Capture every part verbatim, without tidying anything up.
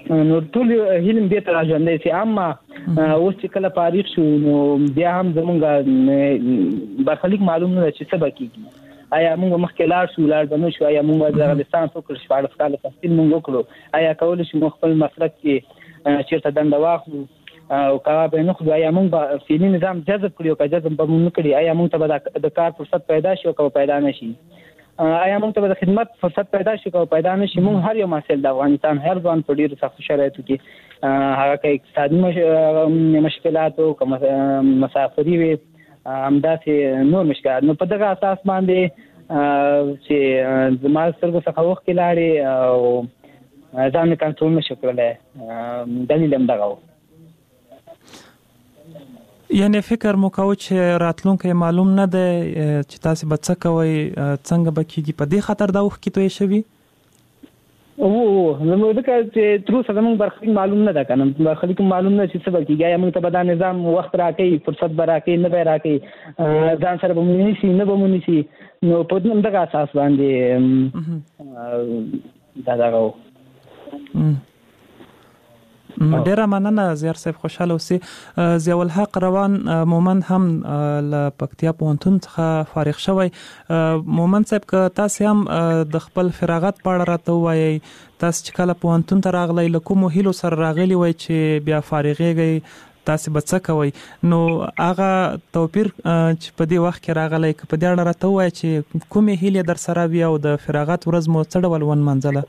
نو ټول هیلم دې ته راځندې چې اما اوس چې کله فارغ شو نو بیا هم زمونږ برخلیک معلوم نه چې څه بکیږي آیا موږ مخکې لاړ شو لاړ بنو شو آیا موږ د افغانستان څخه شپږ کال تحصیل موږ وکړو آیا کول شي موږ خپل مسلک کې چیرته دنده واخلو او کا به نو خو آیا موږ فعلي نظام جذب کړو که جذب به موږ کړی آیا موږ ته د کار فرصت پیدا شي او پیدا نشي آیا موږ ته د خدمت فرصت پیدا شي او پیدا نشي موږ هر یو مسل د افغانستان هر ځوان په ډیرو سخت شرایطو کې هغه کې اقتصادي مشکلات او مسافري وي همداسې نور مشکلات نو په دغه اساس باندې چې زما سترګو څخه وخت کې لاړې او ځان کنټرول نشو کړلی دلیل هم دغه و یعنی فکر مو کوئ چې راتلونکی معلوم نه دی چې تاسو به څه کوئ څنګه به کېږي په دې خاطر دا وخت کې توی شوي او نو ځکه چې تر اوسه زموږ برخلیک معلوم نه ده که نه برخلیک معلوم نه چې څه به کېږي یا موږ ته به دا نظام وخت راکوي فرصت به راکوي نه به یې راکوي ځان سره به مو نیسي نه به مو نیسي نو په دغه اساس باندې دا دغه و ډیره مننه زیار صاحب خوشاله اوسئ ضیاء الحق روان مومند هم له پکتیا پوهنتون څخه فارغ شوی مومند صاحب که تاسو هم د خپل فراغت په اړه راته ووایئ تاسو چې کله پوهنتون ته راغلی له کومو هیلو سره راغلي وای چې بیا فارغېږئ تاسو به څه کوئ نو هغه توپیر چې په دې وخت کې راغلی که په دې اړه راته ووایئ چې کومې هیلې در سره وي او د فراغت ورځ مو څه ډول ونمانځله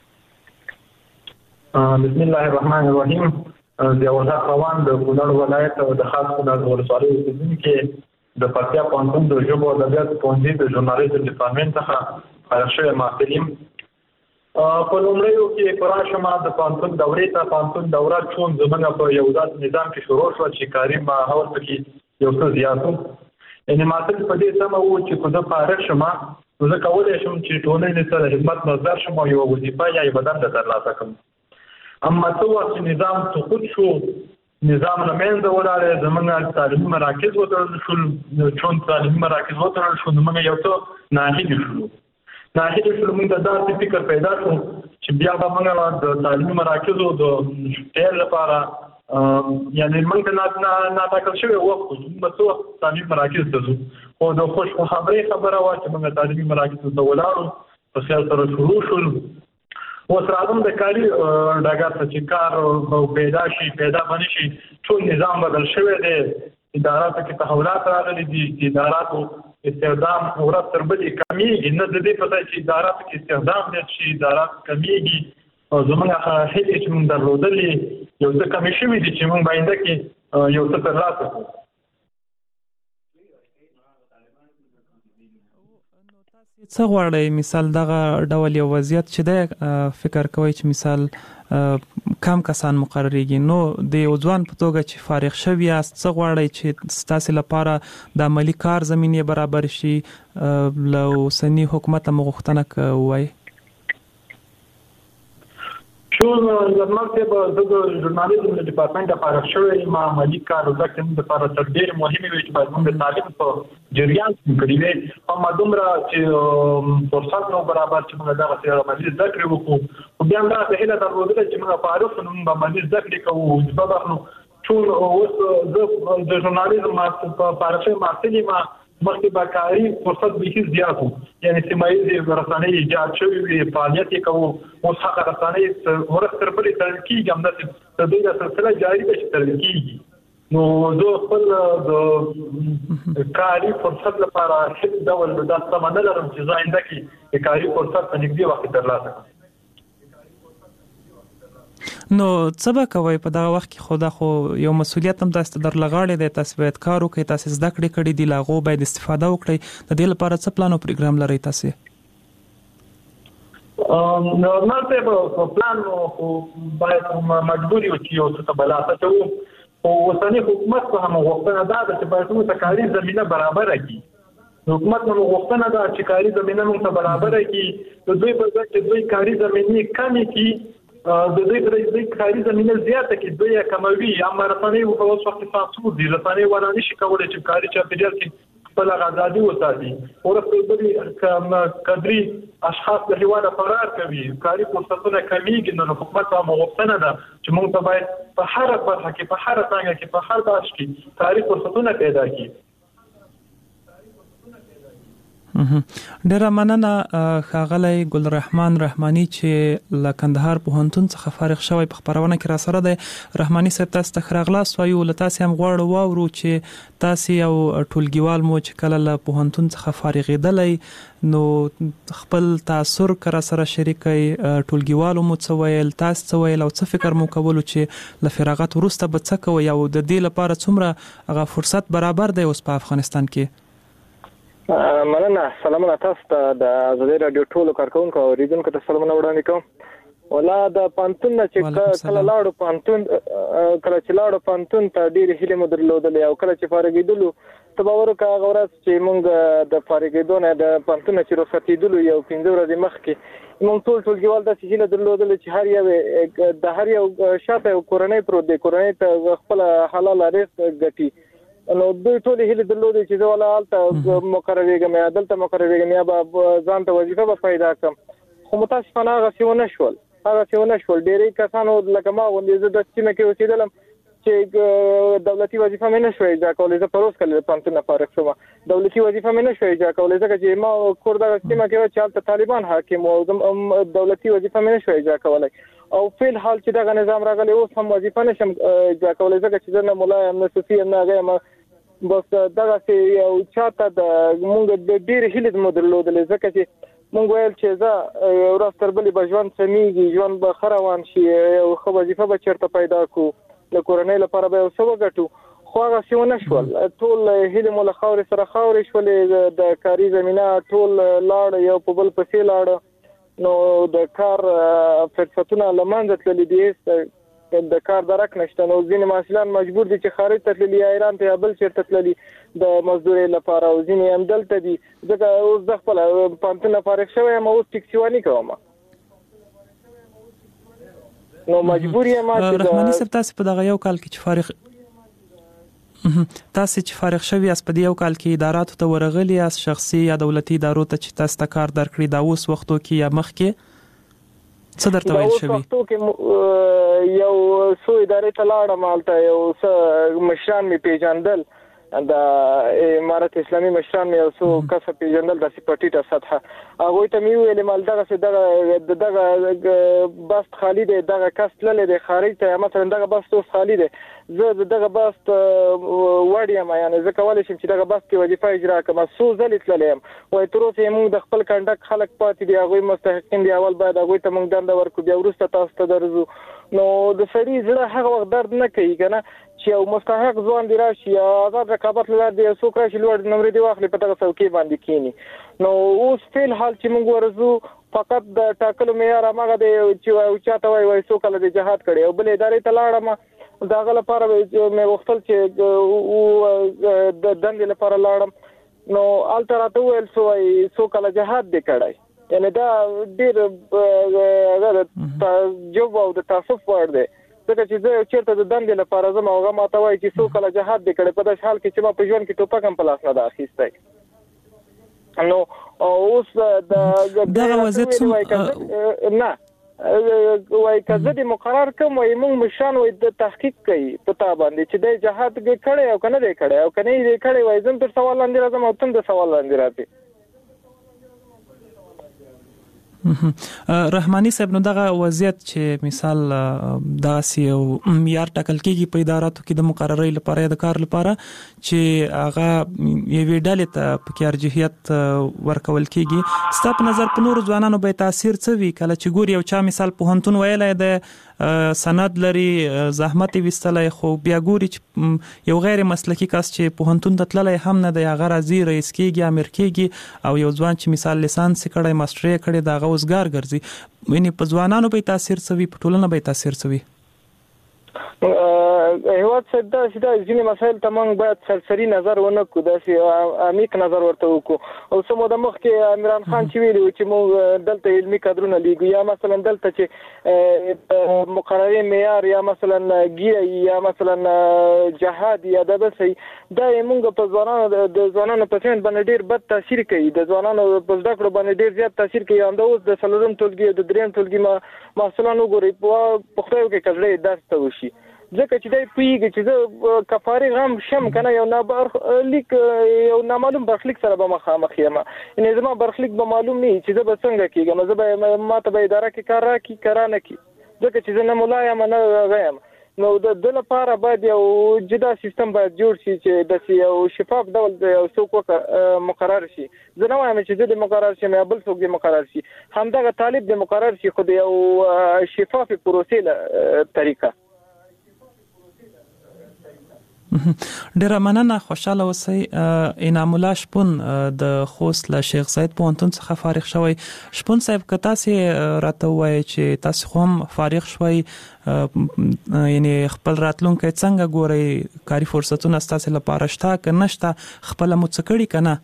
بسم الله الرحمن الرحیم ضیاء الحق روان د کونړ ولایت او د خاص کونړ ولسوالۍ اوسېدونکي د پکتیا پوهنتون د ژبو او ادبیاتو پوهنځي د ژورنالیزم ډپارټمنټ څخه فارغ شوی محصل یم په لومړیو کې په راشمه د پوهنتون دورې ته پوهنتون دوره چون زموږ په یو ذات نظام کې شروع شوه چې کاري ماحول پکې یو څه زیات و یعنې محصل په دې تمه و چې که زه فارغ شمه نو زه کولی شم چې ټولنې سره خدمت مصدر شم او یوه وظیفه یا یو بدن د ترلاسه کړم اما څه وخت چې نظام سقوط شو نظام له منځه ولاړی زموږ تعلیمي مراکز وتړل شول چون تعلیمي مراکز وتړل شو نو موږ یو څه ناهیلي شولو ناهیلي شولو موږ ته داسې فکر پیدا شو چې بیا به موږ د تعلیمي مراکزو د پیل لپاره یعنې موږ ته ناټاکل شوی وخت و چې موږ څه وخت تعلیمي مراکز ته ځو خو د خوشخبرۍ خبره وه چې موږ تعلیمي مراکزو ته ولاړو په خیال سره شروع شول اوس راځم د کاري ډګر ته چې کار پیدا شي پیدا بنه شي ټول نظام بدل شوی دی اداراتو کې تحولات راغلي دي اداراتو استخدام ورځ تر بلې کمیږي نه د دې پته چې اداراتو کې استخدام دی چې ادارات کمیږي او زموږ هیلې چې موږ درلودلې یو څه کمې شوي دي چې موږ باینده کې یو څه ترلاسه کړو څه غواړئ مثال دغه ډول یو وضعیت چې دی فکر کوئ چې مثال کم کسان مقرریږي نو د یو ځوان په توګه چې فارغ شوي یاست څه غواړئ چې ستاسې لپاره د عملي کار زمینې برابر شي له اوسني حکومت هم غوښتنه ووایئ شو زما صاحب زه د ژورنالیزم د ډپارټمنټ نه فارغ شوی یم عملي کار زده کړې زموږ دپاره تر ډېرې مهمې وي چې باید موږ د تعلیم په جریان کې کړي وي اما دومره چې فرصت نه برابر چې موږ دغسې عملي زده کړې وکړو خو بیا همدغسې هیله درلودله چې موږ فارغ شو نو موږ به عملي زده کړې کوو وظیفه به اخلو چون اوس زه د ژورنالیزم فارغ شوی محصل یم مخکې به کاري فرصت بیخي زیات و یعنې سیمه ییزې رسنۍ ایجاد شوي وي فعالیت یې کوو اوس هغه رسنۍ ورځ تر بلې تړل کېږي همداسې د دوی دا سلسله جاري ده چې تړل کېږي نو زه خپل د کاري فرصت لپاره هېڅ ډول دا تمه نه لرم چې زه آینده کې د کاري فرصت په نږدې وخت کې ترلاسه کړم نو څه به کوئ په دغه وخت کې خو دا خو یو مسؤلیت هم تاسو ته در لغاړی دی تاسو باید کار وکړئ تاسو زده کړې کړي دي له هغو باید استفاده وکړئ د دې لپاره څه پلان او پروګرام لرئ تاسې نورمال صاحب پلان خو باید مجبور یو چې یو څه ته بلاسه کوو خو اوسني حکومت په هم غوښتنه دا ده چې باید موږ ته کاري زمینه برابره کړي حکومت نه غوښتنه ده چې کاري زمینه موږ ته برابره کړي د دوی په ځای چې دوی کاري زمینې کمې کړي د دوی پر دوی کاري زمینه زیاته کې دوی کموي اما رسنۍ په اوس وخت کې سانسور دي رسنۍ ولا نشي کولای چې کاري چاپیریال کې خپل آزادي وساتي. ورته بلې کوم قدري اشخاص له هیواده فرار کوي، کاري فرصتونه کمیږي، نو حکومت هم غوښتنه ده چې موږ ته باید په هر برخه کې، په هر څنګه کې، په هر بخش کې کاري فرصتونه پیدا کړي. ډیره مننه ښاغلی ګلرحمان رحماني چې له کندهار پوهنتون څخه فارغ شوی په خبرونه کې را سره دی. رحماني صاحب تاسو ته راغلاست وایو، له تاسو هم غواړو واورو چې تاسو یو ټولګیوال مو چې کله له پوهنتون څخه فارغېدلی نو خپل تاثر کرا سره شریکي، ټولګیوالو مو څه ویل، تاسو څه ویل او څه فکر مو کولو چې له فراغت وروسته به څه کوئ او د دې لپاره څومره هغه فرصت برابر دی اوس په افغانستان کې؟ مننه. سلامونه تاسو ته د ازادي رادیو ټولو کارکونکو او ریډونکو ته سلامونه وړاندې کوم. ولا د پانتون چې کله لاړو پانتون کله چې لاړو پانتون ته ډېر هیله مو درلودلې او کله چې فارغېدلو ته باور وکړه هغه ورځ چې موږ د فارغېدو نه د پانتون چې رخصتېدلو یو پنځه ورځې مخکې موږ ټول ټولګیوال داسې هیله درلودلې چې هر یو د هر یو شاته یو کورنۍ پروت دی، کورنۍ ته خپل حلال رزق ګټي. نو دوی ټول هیله درلودې چې زه ولا هلته مقرریږم یا دلته مقرریږم یا به ځان ته وظیفه به پیدا کړم، خو متاسفانه هغسې ونه شول هغسې ونه شول ډېری کسانو لکه ما غوندې زه د سیمه کې اوسېدلم چې دولتي وظیفه مې نه شوی اجرا کولی. زه پروس کله د پوهنتون نه فارغ شوم، دولتي وظیفه مې نه شوی اجرا کولی ځکه چې ما کور دغه سیمه کې و چې هلته طالبان حاکم و، دولتي وظیفه مې نه شوی اجرا کولی. او فعل حال چې دغه نظام راغلی اوس هم وظیفه نشم اجرا کولی ځکه چې زه نه ملا یم نه صوفي یم نه هغه یم. بس دغسې یو چاته د مونږ د ډېرې هیلې مو درلودلې ځکه چې مونږ ویل چې زه یو ورځ تر بلې به ژوند سمیږي، ژوند به ښه روان شي، یو ښه وظیفه به چېرته پیدا کړو، د کورنۍ لپاره به یو څه وګټو، خو هغسې ونه شول. ټول هیلې مو له خاورې سره خاورې شولې، د کاري زمینه ټول لاړه یو په بل پسې لاړه، نو د کار فرصتونه له منځه تللي دي، د کار درک نشته. نو ځینې محصلان مجبور دي چې خارج ته تللي یا ایران ته یا بل چېرته تللي د مزدورۍ لپاره، او ځینې هم دلته دي. ځکه اوس زه خپله پوهنتون نه فارغ شوی یم، اوس ټکسیواني کوم، نو مجبور یم. رحماني صاحب تاسو په دغه یو کال کې چې فارغ تاسو چې فارغ شوی یاست په دې یو کال کې اداراتو ته ورغلي یاست، شخصي یا دولتي ادارو ته چې تاسو ته کار درکړي، دا اوس وختو کې یا مخکې څه درته ویل شوي؟ دا اوس وختو کې یو څو ادارې ته لاړم، هلته یو څه مشران مې پیژندل، د امارت اسلامي مشران مې یو څو کسه پیژندل داسې په ټیټه سطحه. هغوی ته مې وویل مال دغسې دغه د دغه بست خالي دی، دغه کس تللی دی خارج ته، مثلا دغه بست اوس خالي دی، زه د دغه بست وړ یم، یعنې زه کولی شم چې دغه بست کې وظیفه اجرا کړم. څو ځلې تللی یم، وایي تر اوسه یې موږ د خپل کنډک خلک پاتې دي، هغوی مستحقین دي، اول باید هغوی ته موږ دنده ورکړو، بیا وروسته تاسو ته درځو. نو د سړي زړه هغه وخت درد نه کوي که نه چې یو مستحق ځوان دی راشي یا آزاد رقابت له لارې دی یو څوک راشي لوړ نمرې دې واخلي په دغه څوکۍ باندې کښېني. نو اوس فعل حال چې موږ ورځو فقط د ټاکلو معیار هماغه دی چې چاته وایي وایي څو کله دې جهاد کړی، او بلې ادارې ته لاړم، د هغه لپاره مې غوښتل چې د دندې لپاره لاړم، نو هلته راته وویل څه وایي څو کله جهاد دې کړی، یعنې دا ډېر هغه د تعجب او د تاسف وړ دی، ځکه چې زه چېرته د دندې لپاره ځم او هغه ماته وایي چې څو کله جهاد دې کړی، په داسې حال کې چې ما په ژوند کې ټوپک هم په لاس نه ده اخیستی. نو اوس دغه وضعیت نه وایي که زه دې مقرر کړم، وایي موږ مشران وایي د تحقیق کوي په تا باندې چې دی جهاد کړی او که نه دی کړی، او که نه یې دی کړی وایي زه هم تر سوال لاندې راځم او ته هم د سوال لاندې راځې. رحماني صاحب نو دغه وضعیت چې مثال داسې یو معیار ټاکل کېږي په اداراتو کې د مقررۍ لپاره یا د کار لپاره چې هغه یوې ډلې ته پکې ارجحیت ورکول کېږي، ستا په نظر په نورو ځوانانو به تاثیر څه وي کله چې ګوري یو چا مثال پوهنتون ویلی د سند لري، زحمت یې ویستلی، خو بیا ګوري چې یو غیر مسلکي کس چې پوهنتون ته تللی هم نه دی، هغه راځي رئیس کېږي، امیر کېږي، او یو ځوان چې مثال لیسانس یې کړی، ماسټري یې کړی، د هغه اوزګار ګرځي. یعنې په ځوانانو به یې تاثیر څه وي، په ټولنه به یې تاثیر څه وي؟ هیواد څخه دا چې دا ځینې مسایل ته موږ باید سرسري نظر ونه کړو داسې عمیق نظر ورته وکړو او څه موده مخکې عمران خان چې ویلي چې موږ دلته علمي کادرونه لیږو یا مثلا دلته چې مقررې معیار یا مثلا ګیره یا مثلا جهاد یا د بل څه دا موږ په ځوانانو د ځوانانو په فهم باندې ډېر بد تاثیر کوي د ځوانانو په زده کړو باندې ډېر زیات تاثیر کوي همدا اوس د څلورم ټولګي د درېیم ټولګي محصلان وګورئ په خدای کې کړلې درس ته وشي ځکه چې دای پیږي چې زه کفاري غم شم کنه یو نابر لیک یو نامعلوم برخلیک سره به مخامخ یم ان زما برخلیک به معلوم نه چې زه به څنګه کېږم زه به ماته به اداره کې کار راکې کرانه کې ځکه چې زه نه مولا یم نه غیم نو د د لپاره باید یو جدا سیستم باید جوړ شي چې د یو شفاف ډول یو څوک مقرر شي زه نه وایم چې د مقرر شي مې بل څوک د مقرر شي همدغه طالب د مقرر شي خو د یو شفاف پروسې طریقه. ډیره مننه خوشاله اوسئ. انعام الله شپون د خوست له شیخ زاید پوهنتون څخه فارغ شوی. شپون صاحب که تاسې راته ووایئ چې تاسې خو هم فارغ شوی یعنی خپل راتلونکی څنګه ګورئ کاري فرصتونه ستاسې لپاره شته که نشته خپله مو څه کړي که نه؟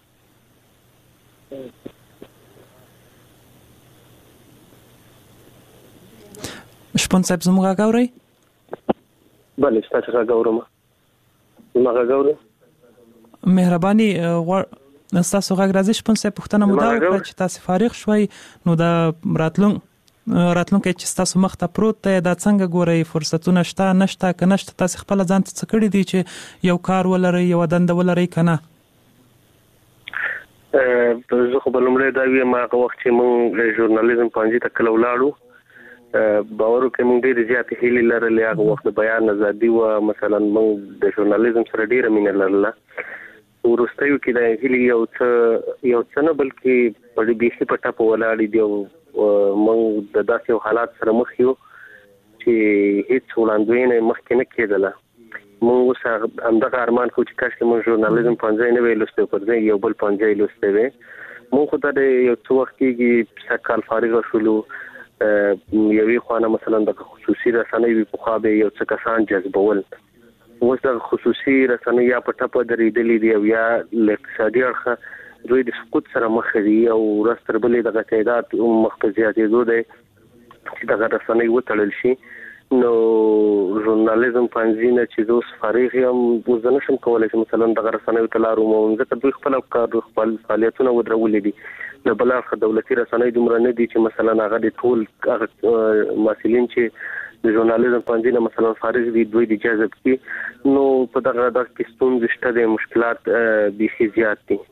شپون صاحب زموږ غږ اورئ؟ بله ستاسې غږ اورم. ما غږ اورئ؟ مهرباني غواړم ستاسو غږ راځي. شپون صاحب پوښتنه مو دا وکړه چې تاسې فارغ شوئ نو د راتلون راتلونکی چې ستاسو مخ ته پروت دی دا څنګه ګورئ فرصتونه شته نشته که نشته تاسې خپله ځان ته څه کړي دي چې یو کار ولرئ یوه دنده ولرئ که نه؟ زه خو به لومړی دا ویم هغه وخت چې موږ ژورنالیزم پوهنځي ته کله ولاړو باور وکړئ موږ ډېرې زیاتې هیلې لرلې. هغه وخت د بیان ازادي وه مثلا موږ د ژورنالیزم سره ډېره مینه لرله. وروستیو کې دا هیلې یو څه یو څه نه بلکې په بیخي په ټپه ولاړې دي او موږ د داسې یو حالات سره مخ یو چې هېڅ وړاندوینه مخکې نه کېدله. موږ اوس همدغه ارمان کوو چې کاشکې موږ ژورنالیزم پوهنځی نه وی لوستی پر ځای یو بل پوهنځی لوستی وی. موږ خو ته د یو څه وخت کېږي سږ کال فارغه شولو یوې خوا مثلا د خصوصي رسنۍ وي پخوا به یو څه کسان جذبول اوس د خصوصي رسنۍ یا په ټپه درېدلې دي او یا له اقتصادي اړخه دوی د سقوط سره مخ دي او ورځ تر بلې دغه تعداد مخ په زیاتېدو دی چې دغه رسنۍ وتړل شي. نو ژورنالیزم پوهنځي نه چې زه اوس فارغ یم اوس زه نشم کولی چې مثلا دغه رسنیو ته لار ومومم ځکه دوی خپل کار خپل فعالیتونه ودرولي دي. له بل اړخه دولتي رسنۍ دومره نه دي چې مثلا هغه د ټول هغه محصلین چې د ژورنالیزم پوهنځي نه مثلا فارغ دي دوی د جذب کړي. نو په دغه دغه کې ستونزې شته دي مشکلات بیخي زیات دي.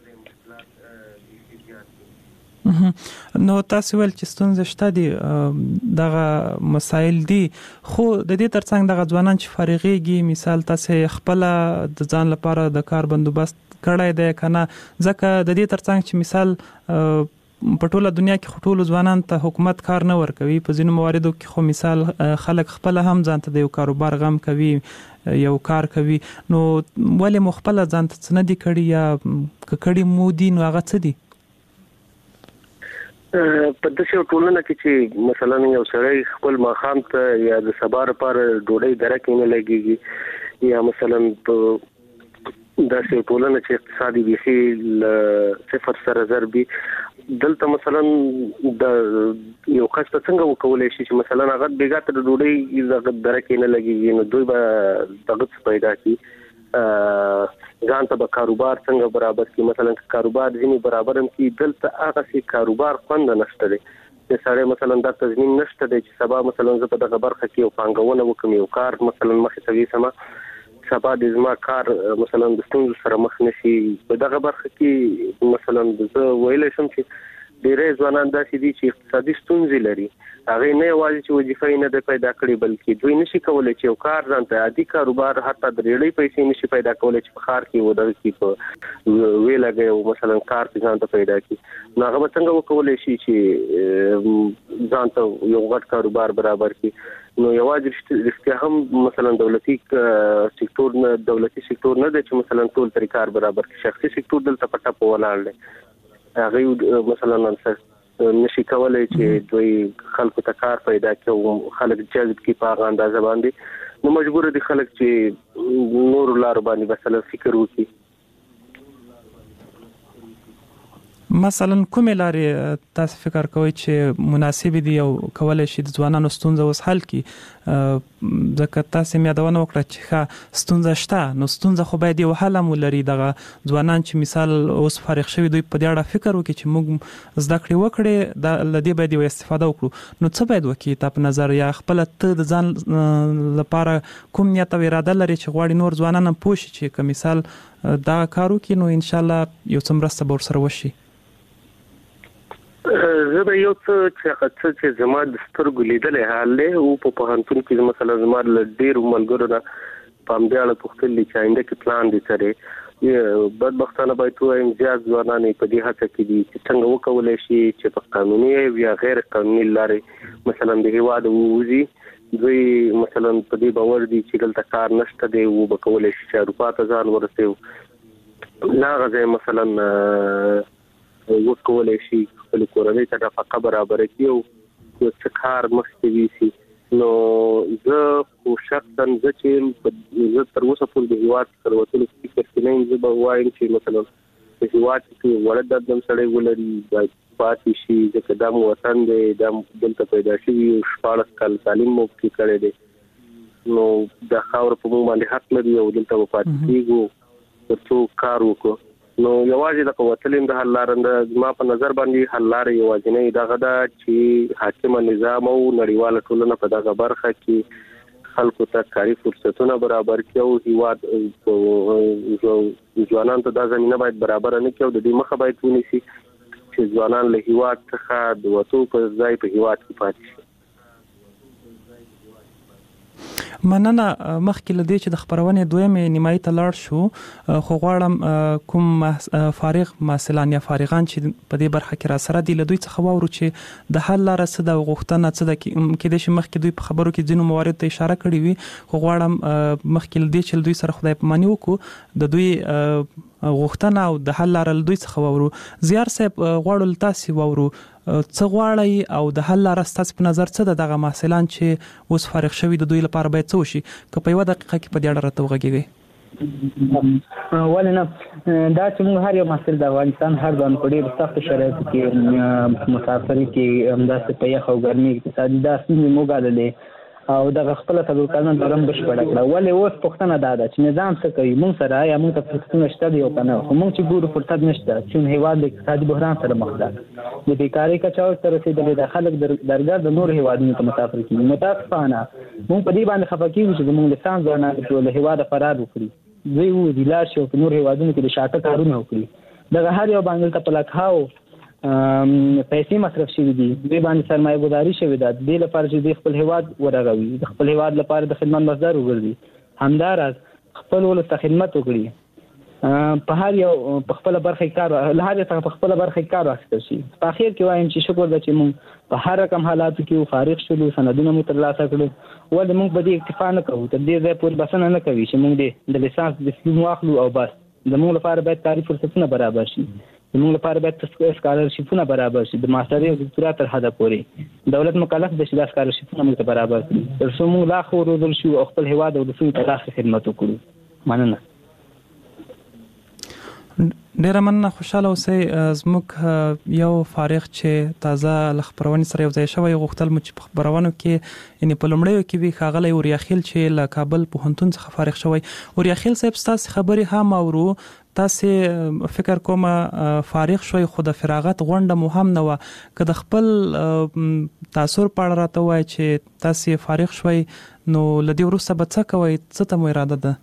نو تاسو ول چې ستونزې شته دي دغه مسایل دي خو د دې ترڅنګ دغه ځوانان چې فارغېږي مثال تاسو خپل د ځان لپاره د کار بندوبست کړی دی کنه ځکه د دې ترڅنګ چې مثال په ټوله دنیا کې ټول ځوانان ته حکومت کار نه ورکوي په ځینو مواردو کې خو مثال خلک خپل هم ځان ته د یو کاروبار غم کوي یو کار کوي نو ولې مو خپل ځان ته څه نه دي کړي یا کړي مو دي نو هغه څه دي؟ په داسې یو ټولنه کې چې مثلا یو سړی خپل ماښام ته یا د سبا لپاره ډوډۍ دره کې نه لګېږي یا مثلا په داسې یو ټولنه چې اقتصادي بیخي له صفر سره ضرب وي دلته مثلا د یو کس ته څنګه وکولی شي چې مثلا هغه بېګا ته د ډوډۍ دغه دره کې نه لګېږي نو دوی به دغه څه پیدا کړي ځان ته به کاروبار څنګه برابر کړي. مثلا کاروبار ځینې برابر هم کړي دلته هغسې کاروبار خوند نشته دی. د سړی مثلا دا تضمین نشته دی چې سبا مثلا زه په دغه برخه کې یو پانګونه وکړم یو کار مثلا مخې ته ویسمه سبا د زما کار مثلا د ستونزو سره مخ نشي. په دغه برخه کې مثلا زه ویلی شم چې ډېری ځوانان داسې دي چې اقتصادي ستونزې لري هغې نه یوازې چې وظیفه یې نه ده پیدا کړې بلکې دوی نشي کولی چې یو کار ځان ته عادي کاروبار حتی د ریړۍ پیسې نشي پیدا کولی چې په ښار کې ودغه کړي په ویې لګوي او مثلا کار پې ځان ته پیدا کړي نو هغه به څنګه وکولی شي چې ځان ته یو غټ کاروبار برابر کړي. نو یوازې رښتیا هم مثلا دولتي سکتور نه دولتي سکتور نه دی چې مثلا ټول ترې کار برابر کړي. شخصي سکتور دلته په ټپه ولاړ دی. هغوی مثلا نشي کولی چې دوی خلکو ته کار پیدا کړي او خلک جذب کړي په هغه اندازه باندې نو مجبور دي خلک چې نور لار باندې مثلا فکر وکړي. مثلا کومې لارې تاسو فکر کوئ چې مناسب دي او کولای شي د ځوانانو ستونزې وس حل کړي؟ ځکه تاسو مې یادونه وکړه چې ښه ستونزه شته، نو ستونزه خو باید یو حل هم ولري. دغه ځوانان چې مثال اوس فارغ شوي دوی په دې اړه فکر وکړي چې موږ زده کړې وکړې، د لدې باید یو استفاده وکړو. نو څه باید وکړي تاسو په نظر، یا خپل ته د ځان لپاره کوم نیت او اراده لري چې غواړي نور ځوانان هم پوه شي چې که مثال دا کار وکړي نو ان شاء الله یو څه مرسته به ورسره وشي؟ زه به یو څه چې څه چې زما د سترګو لیدلې حال دی او په پوهنتون کې مثلا زما له ډېرو ملګرو نه په همدې اړه پوښتلي چې آینده کې پلان دي سره بدبختانه باید وایم زیات ځوانان په دې هڅه کې دي چې څنګه وکولای شي چې په قانوني یا غیر قانوني لارې مثلا د هیواد ووځي. دوی مثلا په دې باور دي چې دلته کار نشته دی او به کولای شي چې اروپا ته ځان ورسوي. لا غځي مثلا وکولای شي خپل کورنۍ ته نفقه برابر کړي او څه کار مخکې ویسي. نو زه خو شخصا زه چې زه تر اوسه پورې د هیواد تر وتلو فکر کې نه یم. زه به وایم چې مثلا د هیواد کې وړه دردم سړی ولري باید پاتې شي، ځکه دا مو وطن دی، دا دلته پیدا شوي او شپاړس کاله تعلیم مو پکې کړی دی. نو دا خاوره په موږ باندې حق لري او دلته به پاتې کېږو تر څو کار وکړو. نو یوازې د قوتلین د حل لارې ما په نظر باندې حل لارې یوازې دغه ده چې حاکمه نظام او نړیواله ټولنه په دغه برخه کې خلکو ته کاري فرصتونه برابر کړي او هیواد ځوانان ته دا زمینه باید برابر نه کړي او د دې مخه باید ونیسي چې ځوانان له هیواد څخه د وتو په ځای په هیواد کې پاتې شي. مننه. مخکې له دې چې د خبرونې دویمې نیمایي ته لاړ شو، خو غواړم کوم فارغ محصلان یا فارغان چې په دې برخه کې را سره دي له دوی څخه واورو چې د حل لاره څه ده، غوښتنه څه ده. کېدای شي مخکې دوی په خبرو کې ځینو موارد ته اشاره کړې وي، خو غواړم مخکې له دې چې دوی سره خدای پاماني وکړو د دوی غوښتنه او د حل لاره له دوی څخه واورو. زیار صاحب غواړو له تاسې واورو څه غواړئ او د حل لاره ستاسو په نظر څه ده؟ دغه محصلان چې اوس فارغ شوي د دوی لپاره باید څه وشي؟ که په یوه دقیقه کې په دې اړه راته وغږیږئ. ولې نه، دا چې موږ هر یو محصل د افغانستان هر ځوان په ډېرو سختو شرایطو کې مسافري کې همداسې په یخ او ګرمۍ اقتصادي دا ستونزې موږ ګاللې او دغه خپله تدارکانه لرم بشپړه کړه. ولې اوس پوښتنه دا ده چې نظام څه کوي موږ سره، یا موږ ته فرصتونه شته دي او که نه؟ خو موږ چې ګورو فرصت نشته چې هیواد د اقتصادي بحران سره مخ ده، د بیکارۍ کچه ورته رسېدلې ده، خلک درګرد د نورو هیوادونو ته مسافر کېږي. متاسفانه موږ په دې باندې خفه کېږو چې زموږ لسان ځوانان چې له هیواده فرار وکړي، دوی ووځي لاړ شي او په نورو هیوادونو کې د شاته کارونه وکړي. دغه هر یو باندې ته په لکهاو پیسې مصرف شوي دي، دوی باندې سرمایه ګذاري شوې ده دې لپاره چې دوی خپل هیواد ورغوي، د خپل هیواد لپاره د خدمت مصدر وګرځي، همداراز خپل ولس ته خدمت وکړي، په هر یو په خپله برخه کار له هر یو څخه په خپله برخه کار واخیستل شي. په اخر کې وایم چې شکر ده چې موږ په هر رقم حالاتو کې فارغ شولو، سندونه مو ترلاسه کړو. ولې موږ په دې اکتفا نه کوو، تر دې ځای پورې بسنه نه کوي چې موږ دې د لیسانس ډیپلوم واخلو او بس. زموږ لپاره باید کاري فرصتونه برابر شي، زموږ لپاره باید سکالرشیپونه برابر شي، د ماسترۍ او دکتورا تر حده پورې دولت مکلف دی چې دا سکالرشیپونه موږ ته برابر کړي تر څو موږ لا ښه وروزل شو او خپل هیواد او ولسونو ته لا ښه خدمت وکړو. مننه. ډیره مننه. خوشاله اوسئ. زموږ یو فارغ چې تازه له خبرونې سره یو ځای شوی غوښتل مو چې په خبرونو کې یعنې په لومړیو کې وي ښاغلی اوریا-خیل چې له کابل پوهنتون څخه فارغ شوی. اوریا-خیل صاحب ستاسې خبرې هم اورو، تاسې فکر کوم فارغ شوي خو د فراغت غونډه مو هم نه وه، که د خپل تاثر په اړه راته ووایئ چې تاسې فارغ شوي نو له دې وروسته به څه کوئ، څه ته مو اراده ده؟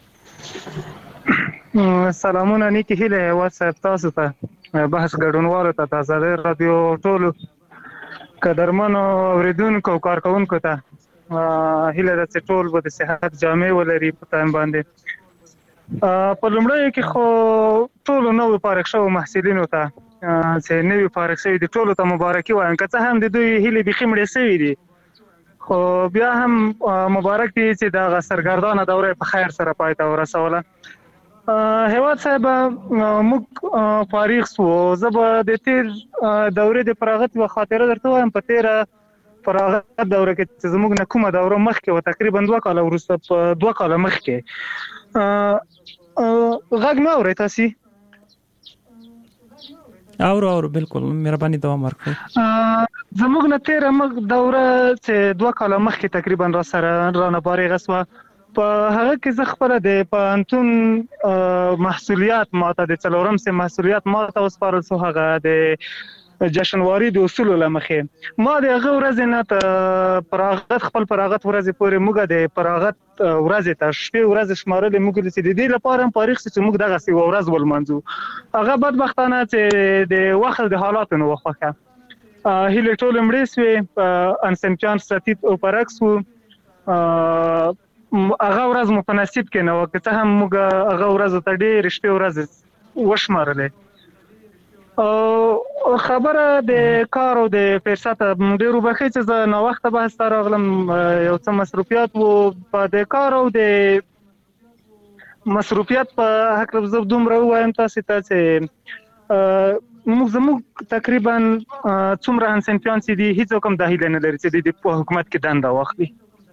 سلامونه، نیکې هیلې هیواد صاحب تاسو ته، بحث ګډونوالو ته، د ازادۍ راډیو ټولو قدرمنو اورېدونکو او کارکوونکو ته هیله ده چې ټول به د صحت جامې ولري په ټایم باندې. په لومړیو کې خو ټولو نوو فارغ شوو محصلینو ته چې نوي فارغ شوي دي ټولو ته مبارکي وایم، که څه هم د دوی هیلې بیخي مړې شوي دي، خو بیا هم مبارک دي چې دغه سرګردانه دوره په خیر سره پای ته ورسوله. هیواد صاحب موږ فارغ شو، زه به د تیر دورې د فراغت یوه خاطره درته وایم. په تیره فراغت دوره کې چې زموږ نه کومه دوره مخکې و تقریبا دوه کاله وروسته په دوه کاله مخکې غږ نه اورئ تاسې اورو اورو بالکل مهرباني دوام ورکړئ زموږ نه تېره مخ دوره چې دوه کاله مخکې تقریبا را سره رانه فارغه شوه په هغه کې زه خپله د پوهنتون محصولیات ماته د څلورم سیم محصولیات ماته وسپارل شو هغه د جشنواري د اصولو له مخې ما د هغه ورځې نه ته فراغت خپل فراغت ورځې پورې موږ د فراغت ورځې ته شپې ورځې شمارلې موږ چې د دې لپاره هم فارغ شو چې موږ دغسې یوه ورځ ولمانځو هغه بدبختانه چې د وخت د حالاتو نه وخوښه هیلې ټولې مړې شوې انسنپیان ستیت او برعکس وو هغه ورځ مو په نصیب کې نه وه که څه هم موږ هغه ورځو ته ډېرې شپې ورځې وشمارلې خبره د کار او د فرصت ډېر وبښئ چې زه ناوخته بحث ته راغلم یو څه مصروفیات و په د کار او د مصروفیات په هکله زه دومره ووایم تاسې ته چې موږ زموږ تقریبا څومره همصنفیان چې دي هېڅوک هم دا هیله نه لري چې د په حکومت کې دنده واخلي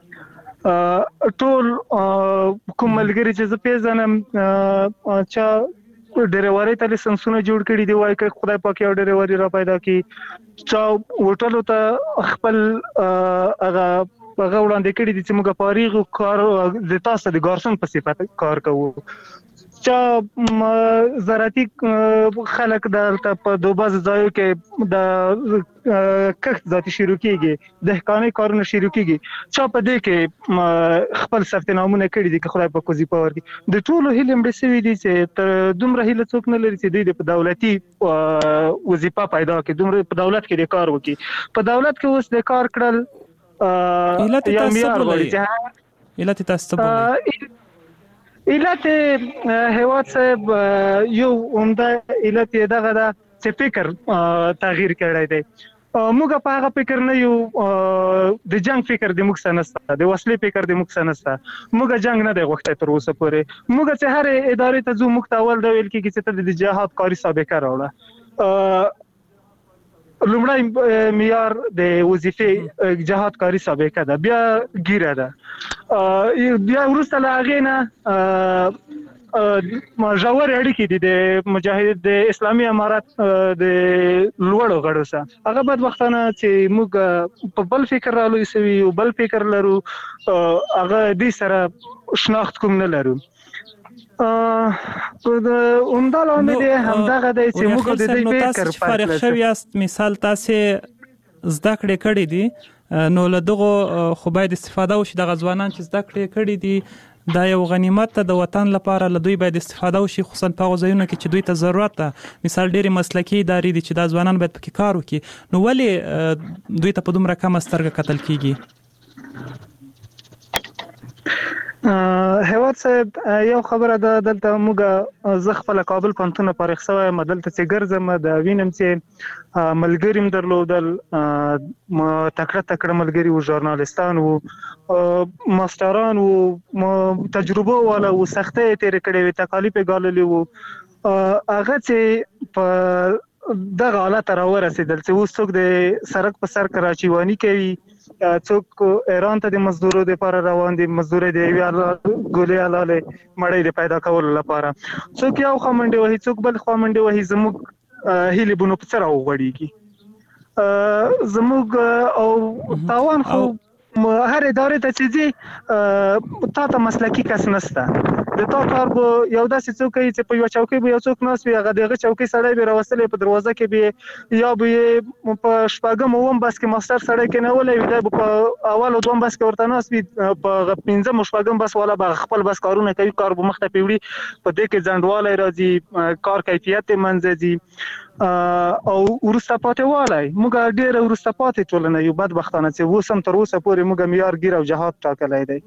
ټول کوم ملګري چې زه پیژنم چا ډریورۍ ته لایسنسونه جوړ کړي دي وایي که خدای پاک یو ډریوري را پیدا کړي چا هوټلو ته خپل هغه هغه وړاندې کړي دي چې موږ فارغ کار د تاسو د ګارسون په صفت کار کوو چا زراعتي خلک دلته په دوه بعضې ځایو کې د کښت ذاتي شروع کېږي دهقانۍ کارونه شروع کېږي چا په دې کې خپل ثبت نامونه کړي دي که خدای پاک وظیفه ورکړي د ټولو هیلې مړې شوي دي چې تر دومره هیله څوک نه لري چې دوی د په دولتي وظیفه پیدا کړي دومره په دولت کې د کار وکړي په دولت کې اوس د کار کړل یا معیار غواړي علت تاسو څه بولئ علت هیواد صاحب یو عمده علت یې دغه ده چې فکر تغییر کړی دی موږ په هغه فکر نه یو د جنگ فکر د موږ سره نشته د وسلې فکر د موږ سره نشته موږ جنگ نه دی غوښتی تر اوسه پورې موږ چې هرې ادارې ته ځو موږ ته اول دا ویل کېږي چې ته د جهاد کاري سابقه راوړه لومړی معیار د وظیفې جهاد کاري سابقه ده بیا ګیره ده بیا وروسته له هغې نه ژورې اړیکې دي د مجاهد د اسلامي امارت د لوړو غړو سره هغه بدبختانه چې موږ په بل فکر رالوی سوي یو بل فکر لرو هغه دې سره شناخت کوم نه لرو عمده لامل یې همدغه دی چې موږ د دې فکر فارغ شوي یاست مثال تاسې زده کړې کړې دي نو له دغو خو باید استفاده وشي دغه ځوانان چې زده کړې کړې دي دا یو غنیمت ته د وطن لپاره له دوی باید استفاده وشي خصوصا په هغو ځایونو کې چې دوی ته ضرورت ده مثال ډېرې مسلکي ادارې دي چې دا ځوانان باید پکې کار وکړي نو ولې دوی ته په دومره کمه سترګه کتل کیږي هیواد صاحب یو خبره ده دلته موږ زه خپله کابل پوهنتون نه فارغ شوی یم دلته چې ګرځم د وینم چې ملګري م درلودل تکړه تکړه ملګري وو ژورنالستان وو ماسټران وو تجربه والا وو سختۍ یې تېرې کړې وې تکالیف یې ګاللي وو هغه چې په دغه حالت ته راورسېدل چې اوس څوک د سړک په سر کراچیواني کوي څوک ایران ته د مزدورو لپاره روان دي مزدوري د یوې ګولې حلالې مړۍ د پیدا کولو لپاره څوک یو خوا منډې وهي څوک بل خوا منډې وهي زموږ هیلې به نو په څه راوغوړېږي زموږ او تاوان خو هر ادارې ته چې ځي تا ته مسلکي کس نشته د تا کار به یو داسې څوک کوي چې په یوه چوکۍ به یو څوک ناست وي هغه د هغه چوکۍ سړی به یې راوستلی په دروازه کې به یا به یې په شپږم اووم بس کې ماسټر سړی کېنولی وي دی به په اول او دوم بس کې ورته ناست وي په پنځم او شپږم بس والا به خپل بس کارونه کوي کار به مخته پرې وړي په دې کې ځنډوالی راځي کار کیفیت یې منځه ځي او وروسته پاتې والی موږ ډېره وروسته پاتې ټولنه یو بدبختانه چې اوس هم تر اوسه پورې موږ معیار ګیر او جهاد ټاکلی دی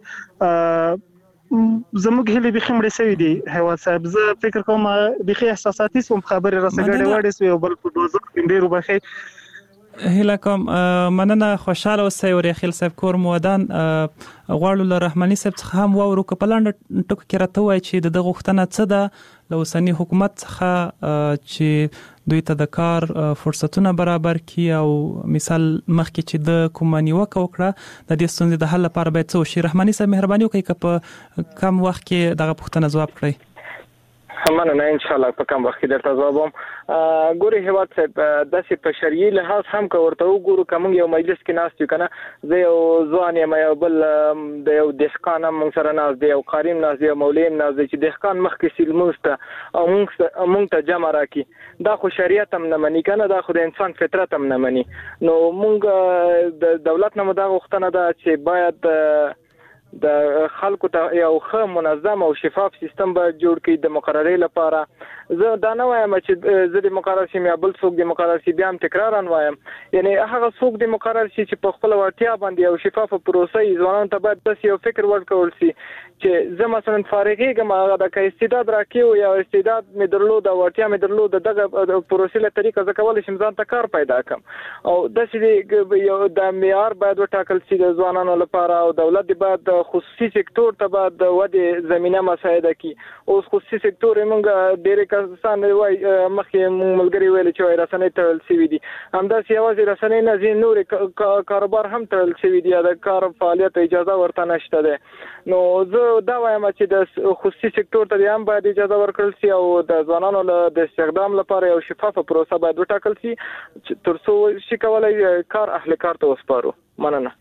زموږ هیلې بیخي مړې شوي دي هیواد صاحب زه فکر کوم بیخي احساساتي شوم خبرې راسه ګډې وډې شوې او بل په دوزخ کې ډېر وبښئ هله کوم مننه خوشاله اوسئ ورخیل صاحب کور مودان غواړو له رحماني صاحب څخه هم واورو که په لنډه ټکو کې راته وایي چې د دغه غوښتنه څه ده له اوسني حکومت څخه چې دوی ته د کار فرصتونه برابر کړي او مثال مخکې چې د کومه نیوکه وکړه د دې ستونزې د حل لپاره باید څه وشي. رحماني صاحب مهرباني وکړئ که په کم وخت کې دغه پوښتنه ځواب کړئ. مننه ان شاء الله په کوم وخت کې درته ځواب وم. ګوري هیواد صاحب داسې په شرعي لحاظ هم که ورته وګورو که موږ یو مجلس کې ناست یو که نه زه یو ځوان یم یو بل د یو دهقان هم موږ سره ناست دی یو قاري هم ناست دی یو مولوي هم ناست دی چې دهقان مخکې سي لمونځ ته او موږ ته جمع راکړي دا خو شریعت هم نه مني که نه دا خو د انسان فطرت هم نه مني. نو موږ د دولت نه مو دا غوښتنه ده چې باید د خلکو ته یو ښه منظم او شفاف سیستم به جوړ کړي د مقررې لپاره. زه دا نه وایم چې زه د مقرر شم یا بل څوک د مقرر شي بیا هم تکرارا وایم یعنی هغه څوک د مقرر شي چې په خپل وړتیا باندې یو شفاف پروسه ځوانانو ته باید داسې یو فکر ورکول شي چې زه مثلا فارغېږم هغه د استعداد راکړو یا استعداد مې درلود او وړتیا مې درلود دغه پروسې له طریقه زه کولی شم ځان ته کار پیدا کړم او داسې یو د معیار باید وټاکل شي د ځوانانو لپاره او دولت باید خصوصي سکتور ته باید د ودې زمینه مساعده کړي. اوس خصوصي سکتور موږ ډېرې کسان وایي مخکې موږ ملګري ویل چې وایي رسنۍ تړل شوي دي همداسې یوازې رسنۍ نه ځینې نورې کاروبار هم تړل شوي دي یا د کار فعالیت اجازه ورته نشته دی. نو زه دا وایم چې د خصوصي سکتور ته هم باید اجازه ورکړل شي او د ځوانانو د استخدام لپاره یو شفافه پروسه باید وټاکل شي تر څو شي کولی کار اهل کار ته وسپارو. مننه.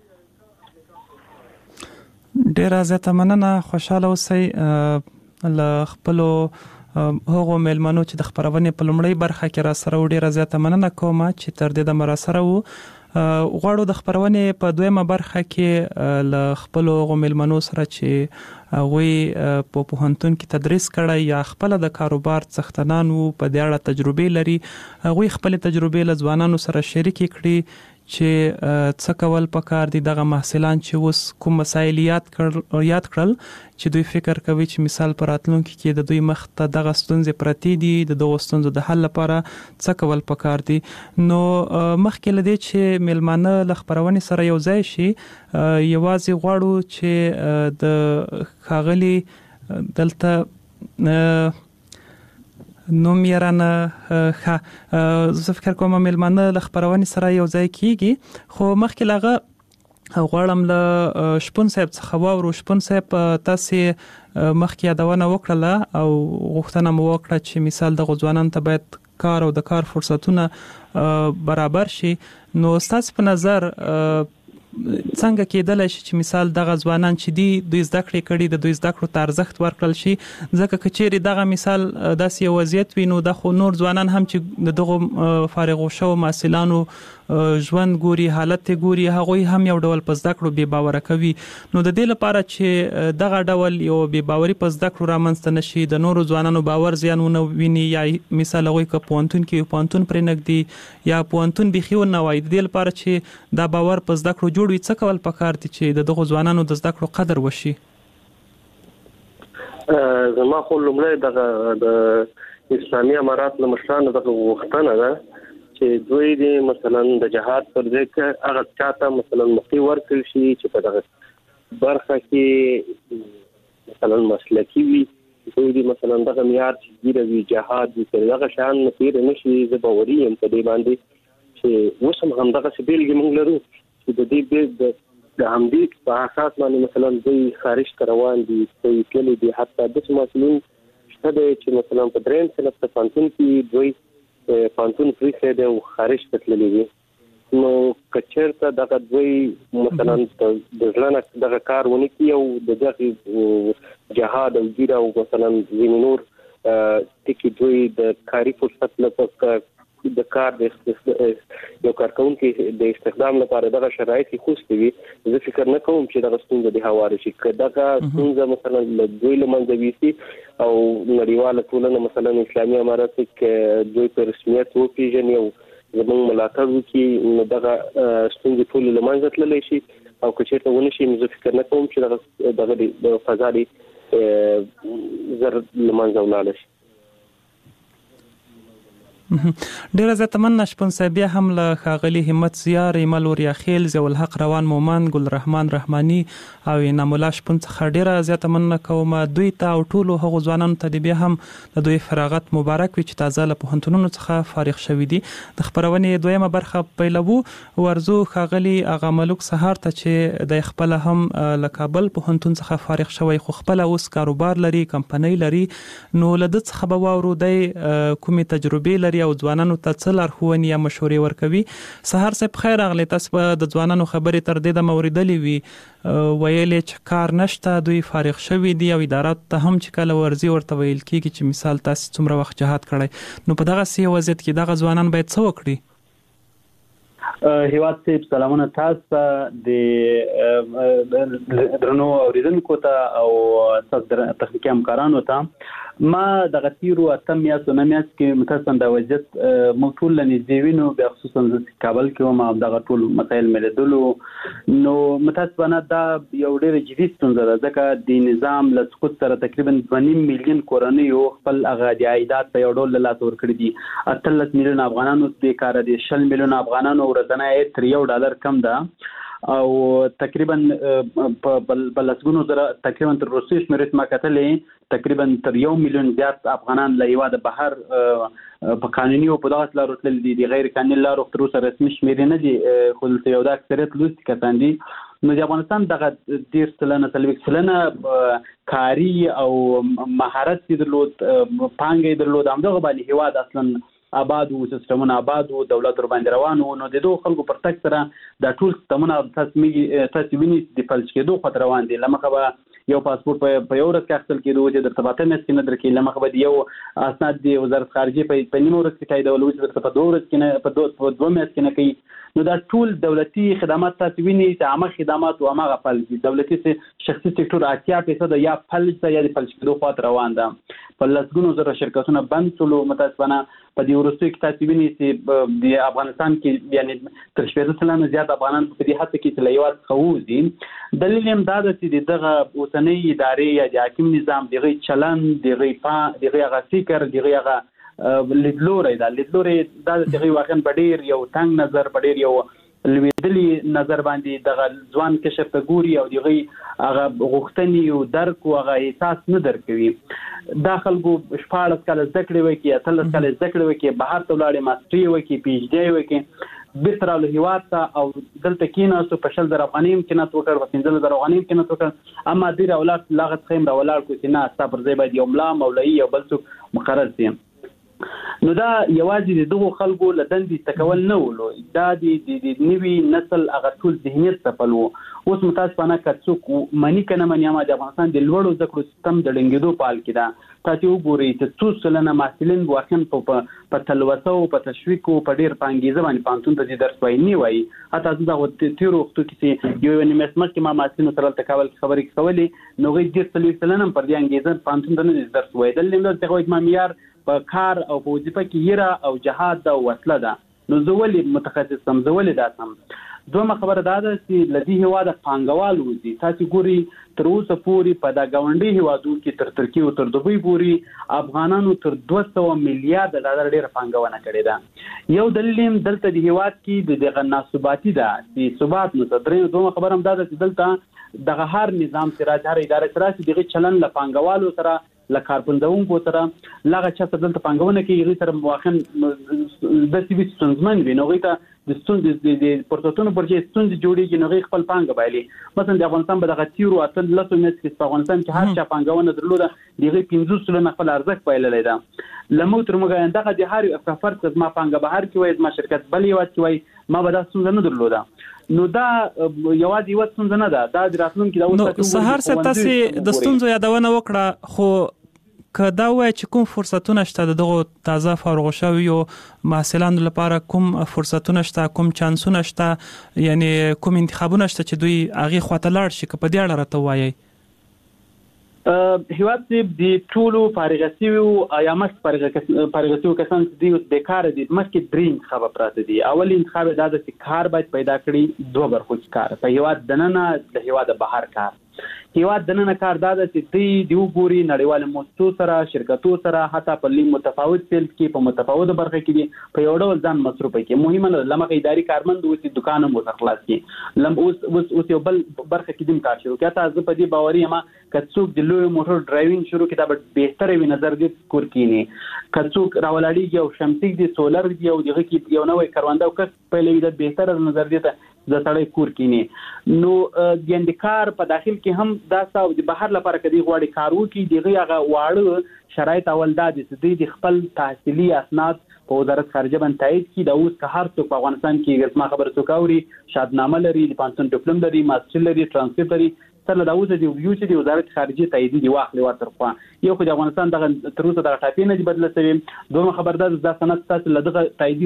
ډیره زیاته مننه. خوشاله اوسئ. له خپلو هغو میلمنو چې د خبرونې په لومړۍ برخه کې را سره و ډیره زیاته مننه کوم چې تر دې دمه را سره وو. غواړو د خبرونې په دویمه برخه کې له خپلو هغو میلمنو سره چې هغوی په پوهنتون کې تدریس کړی یا خپله د کاروبار څښتنان وو په دې اړه تجربې لري هغوی خپلې تجربې له ځوانانو سره شریکې کړي چې څه کول پکار دي دغه محصلان چې اوس کوم مسایل یاد کړل یاد کړل چې دوی فکر کوي چې مثال پر راتلونکي کې د دوی مخ ته دغه ستونزې پرتې دي د دغو ستونزو د حل لپاره څه کول پکار دي. نو مخکې له دې چې میلمانه له خپرونې سره یو ځای شي یوازې غواړو چې د ښاغلي دلته نوم یې رانه ښه زه فکر کوم میلمانه له خپرونې سره یو ځای کیږي خو مخکې له هغه غواړم له شپون صاحب څخه واورو. شپون صاحب تاسې مخکې یادونه وکړله او غوښتنه مو وکړه چې مثال دغو ځوانانو ته باید کار او د کار فرصتونه برابر شي. نو ستاسې په نظر څنګه کېدلی شي چې مثال دغه ځوانان چې دي دوی زده کړې کړي د دوی زده کړو ته ارزښت ورکړل شي ځکه که چیرې دغه مثال داسې یو وضعیت وي نو دا خو نور ځوانان هم چې د دغو فارغو شوو محصلانو ژوند ګوري حالت یې ګوري هغوی هم یو ډول په زده کړو بې باوره کوي. نو د دې لپاره چې دغه ډول یو بې باوري په زده کړو رامنځته نه شي د نورو ځوانانو باور زیان ونه ویني یا مثال هغوی که پوهنتون کې پوهنتون پرې نږدي یا پوهنتون بیخي ونه وایي د دې لپاره چې دا باور په زده کړو جوړ وي څه کول پکار دي چې د دغو ځوانانو د زده کړو قدر وشي؟ زما خو لومړی دغه د اسلامي امارات له مشرانو دغه غوښتنه ده چې دوی د مثلا د جهاد پر ځای کې هغه چاته مثلا مخکې ورکړل شي چې په دغه برخه کې مثلا مسلکي وي دوی د مثلا دغه معیار چې ګیره وي جهاد وي دغه شیان نه تېر نه شي. زه باوري یم په دې باندې چې اوس هم همدغسې بېلګې موږ لرو چې د دې د همدې په اساس باندې مثلا دوی خارج ته روان دي دوی تللي دي حتی داسې محصلین شته دی چې مثلا په درېیم صنف په پوهنتون کې دوی پوهنتون پرېښی دی او خارج ته تللي دي. نو که چېرته دغه دوی مثلا د زړه نه دغه کار ونه کړي او د دغې جهاد او ګیره او مثلا ځینې نور ټکي دوی د کاري فرصت لپاره د کار د یو کارکوونکي د استخدام لپاره دغه شرایط خوستې وي زه فکر نه کوم چې دغه ستونزه دې هواره شي. که دغه ستونزه مثلا له دوی له منځه ویسي او نړیواله ټولنه مثلا اسلامي امارات کې دوی په رسمیت وپېژني او زموږ ملاتړ وکړي نو دغه ستونزې ټولې له منځه تللی شي او که چېرته ونه شي نو زه فکر نه کوم چې دغه دغه د فضا دې زر له منځه ولاړه شي. ډیره زیاته مننه شپون صاحب. بیا هم له ښاغلي همت زیار، ایمل وریاخیل، ضیاءالحق روان مومن، ګلرحمان رحماني او انعام الله شپون څخه ډیره زیاته مننه کوم. دوی ته او ټولو هغو ځوانانو ته بیا هم د دوی فراغت مبارک وي چې تازه له پوهنتونونو څخه فارغ شوي دي. د خپرونې دویمه برخه پیلوو. ورزو ښاغلي اغا ملک سهار ته چې د خپل هم له کابل پوهنتون څخه فارغ شوی، خو خپل اوس کاروبار لري، کمپنۍ لري، نو له د څخه به واورو دی کومې تجربې لري او ځوانانو ته څه لارښوونې یا مشورې ورکوي. سهار صاحب خیر راغلی. تاسو به د ځوانانو خبرې تر دې دمه اورېدلې وي، ویلې چې کار نشته، دوی فارغ شوي دي او ادارات ته هم چې کله ورځي ورته ویل کېږي چې مثال تاسو څومره وخت جهاد کړی، نو په دغسې وضعیت کې دغه ځوانان باید څه وکړي؟ هیواد صاحب سلامونه تاسو د درنو اوریدونکو ته او تاسو تخنیکي همکارانو ته. ما دغه تیرو اتم میاشتو نه میاشت کې متاسفانه د وضعیت موږ ټول له نږدې وینو، بیا خصوصا زه کابل کې وم او دغه ټول مسایل مې لیدلو، نو متاسفانه دا یو ډېره جدي ستونزه ده، ځکه د نظام له سقوط سره تقریبا دوه نیم میلیون کورنیو خپل هغه د عایدات په یو ډول له لاسه ورکړي دي. اتلس میلیون افغانانو بېکاره دي، شل میلیون افغانانو ورځنی عاید تر یو ډالر کم ده او تقریبا په لسګونو زره تقریبا تر روسي شمېرې ما کتلې تقریبا تر یو میلیون زیات افغانان له هیواده بهر په قانوني او په دغسې لارو تللي دي. د غیر قانوني لارو تر اوسه رسمي شمېرې نه دي، خو دلته یو د اکثریت لوستي کسان دي. نو د افغانستان دغه دېرش سلنه څلوېښت سلنه کاري او مهارت یې درلود، پانګه یې درلود، همدغه باندې هیواد اصلا آباد وو، سیستمونه آباد وو، دولت ورباندې روان وو. نو د دغو خلکو پر تګ سره دا ټول سیستمونه تاسو وینئ د فلج کېدو خواته روان دي. له مخه به یو پاسپورت په یو ورځ کې اخیستل کېدو چې درته په اته میاشتې کې نه درکوي، له مخه به د یو اسناد د وزارت خارجې په نیمه ورځ کې تاییدول، اوس درته په دوه ورځ کې نه په دوه میاشتې کې نه کوي. نو دا ټول دولتي خدمات تاسو وینئ چې عامه خدمات او هماغه فلج دي. دولتي شخصي سکتور اتیا فیصده یا فلج ده یا د فلج کېدو خواته روان ده. په لسګونو زره شرکتونه بند شولو. متاسفانه په دې وروستیو کې تاسو وینئ چې د افغانستان کې یعنې تر شپېته سلنه زیات افغانان په دې هڅه کې چې له هېواد څخه ووځي. دلیل یې هم دا ده چې د دغه اوسنۍ ادارې یا د حاکم نظام د هغوی چلند، د هغوی پا د هغوی هغه فکر، د هغوی هغه لیدلوری ده لیدلوری دا د هغوی واقعا په ډېر یو تنګ نظر، په ډېر یو لوېدلي نظر باندې دغه ځوان کشر ته ګوري او د هغوی هغه غوښتنې او درک او هغه احساس نه درکوي. دا خلکو شپاړس کاله زده کړې وکړي، اتلس کاله زده کړې وکړي، بهر ته ولاړې ماسټري وکړي، پي ایچ ډي وکړي، بیرته راغلو هېواد ته او دلته کېناستو، په شل زره افغانۍ هم قیمت وکړ، په پنځلس زره افغانۍ هم قیمت وکړ، اما دوی راولاړ له هغه څخه هم راولاړ کړو چې نه ستا پر ځای باید یو ملا، مولوي یا بل څوک مقرر شي. نو دا یوازې د دغو خلکو له دندې تکول نه ولو، دا د نوي نسل هغه ټول ذهنیت څپل وو. اوس متاسفانه که څوک مني که نه مني، اما د افغانستان د لوړو زده کړو سیستم د ډنګېدو په حال کې ده. تاسو وګورئ چې څو سلنه محصلین واقعا په تلوسه او په تشویق او په ډېر په انګېزه باندې پوهنتون ته ځي، درس وایي نه وایي. حتی زه دغه تېرو وختو کې چې یو یوه نیمه مخکې ما محصلینو سره هلته کابل کې خبرې کولې، نو هغوی ډېر څلوېښت سلنه هم پر دې انګېزه پوهنتون ته نه ځي درس وایي. دلته هم داسې هغوی زما معیار په کار او په وظیفه کې یره او جهاد ده او وسله ده، نو زه ولې متخصص سم، زه ولې دا سم. دویمه خبره دا ده چې له دې هېواده پانګوال وځي. تاسو ګورئ تر اوسه پورې په دا ګاونډي هېوادو کې تر ترکیې او تر دوبۍ پورې افغانانو تر دوه سوه میلیارده ډالر ډېره پانګونه کړې ده. یو دلیل هم دلته د هېواد کې د دغه ناثباتي ده، د ثبات نشته. درېیم دویمه خبره هم دا ده چې دلته دغه هر نظام چې راشي، هر اداره چې راشي، د هغې چلند له پانګوالو سره، له کارپندونکو سره، له هغه چا سره دلته پانګونه کوي، هغوی سره واقعا داسې وي ستونزمن وي، نو هغوی ته د ستونزې د فرصتونو پر ځای ستونزې جوړېږي، نو هغوی خپل پانګه بایلي. مثلا د افغانستان په دغه تېرو اتلسو میاشتو کې په افغانستان کې هر چا پانګونه درلوده، د هغوی پنځوس سلنه خپل ارزښت بایللی ده. له موږ تر موږه دغه د هر یو فرد که زما پانګه بهر کې وای، زما شرکت بل هېواد کې وای، ما به دا ستونزه نه درلوده. نو دا یوازې یوه ستونزه نه ده، دا د راتلونکي د نو سهار صاحب تاسې د ستونزو یادونه وکړه، خو که دا وایي چې کوم فرصتونه شته د دغو تازه فارغ شویو محصلانو لپاره، کوم فرصتونه شته، کوم چانسونه شته، یعنې کوم انتخابونه شته چې دوی هغې خواته لاړ شي، که په دې اړه راته ووایئ. هېواد صاحب د ټولو فارغه شویو یا مخکې فارغه شویو کسانو چې دوی اوس بېکاره دي، مخکې درې انتخابه پراته دي. اول انتخاب یې دا ده چې کار باید پیدا کړي، دوه برخو کې کار، په هېواد دننه د هېواده بهر کار. هیواد دننه کار دا ده چې دوی د وګوري نړیوال موسسو سره شرکتو سره حتی په لیم متفاوت فیلډ کې په متفاوت برخه کې دي په یو ډول ځان مصروف کړي. مهمه نه لمغه اداري کارمند اوس دکان مو خلاص کړي لم اوس اوس یو بل برخه کې دیم کار شروع کړي. تاسو په دې باوري ما کڅوک د لوی موټر ډرایوینګ شروع کړي دا بهتره وي نظر دې کور کینی کڅوک راولاړي یو شمسي دي سولر دی او دغه کې یو نوې کاروانده او کس په لوي د بهتره نظر دې ته د سړی کور کینی. نو د اندکار په داخل کې هم دا ساو د بهر لپاره کدي غواړي کارو کې دغه هغه واړه شرایط اول دا د دې خپل تحصیلي اسناد په وزارت خارجه باندې تایید کی دا اوس که هر څوک په افغانستان کې غوښما خبره څوکاوري شادنامه لري د پانسون ډیپلوم لري ماستر لري ترانسکریپټ لري سره دا اوس د ویو چې د وزارت خارجه تایید دی واخلي ورته خو یو خو د افغانستان دغه تر اوسه د ټاپې نه بدله شوی. دوه خبردار د سند تاسو لدغه تایید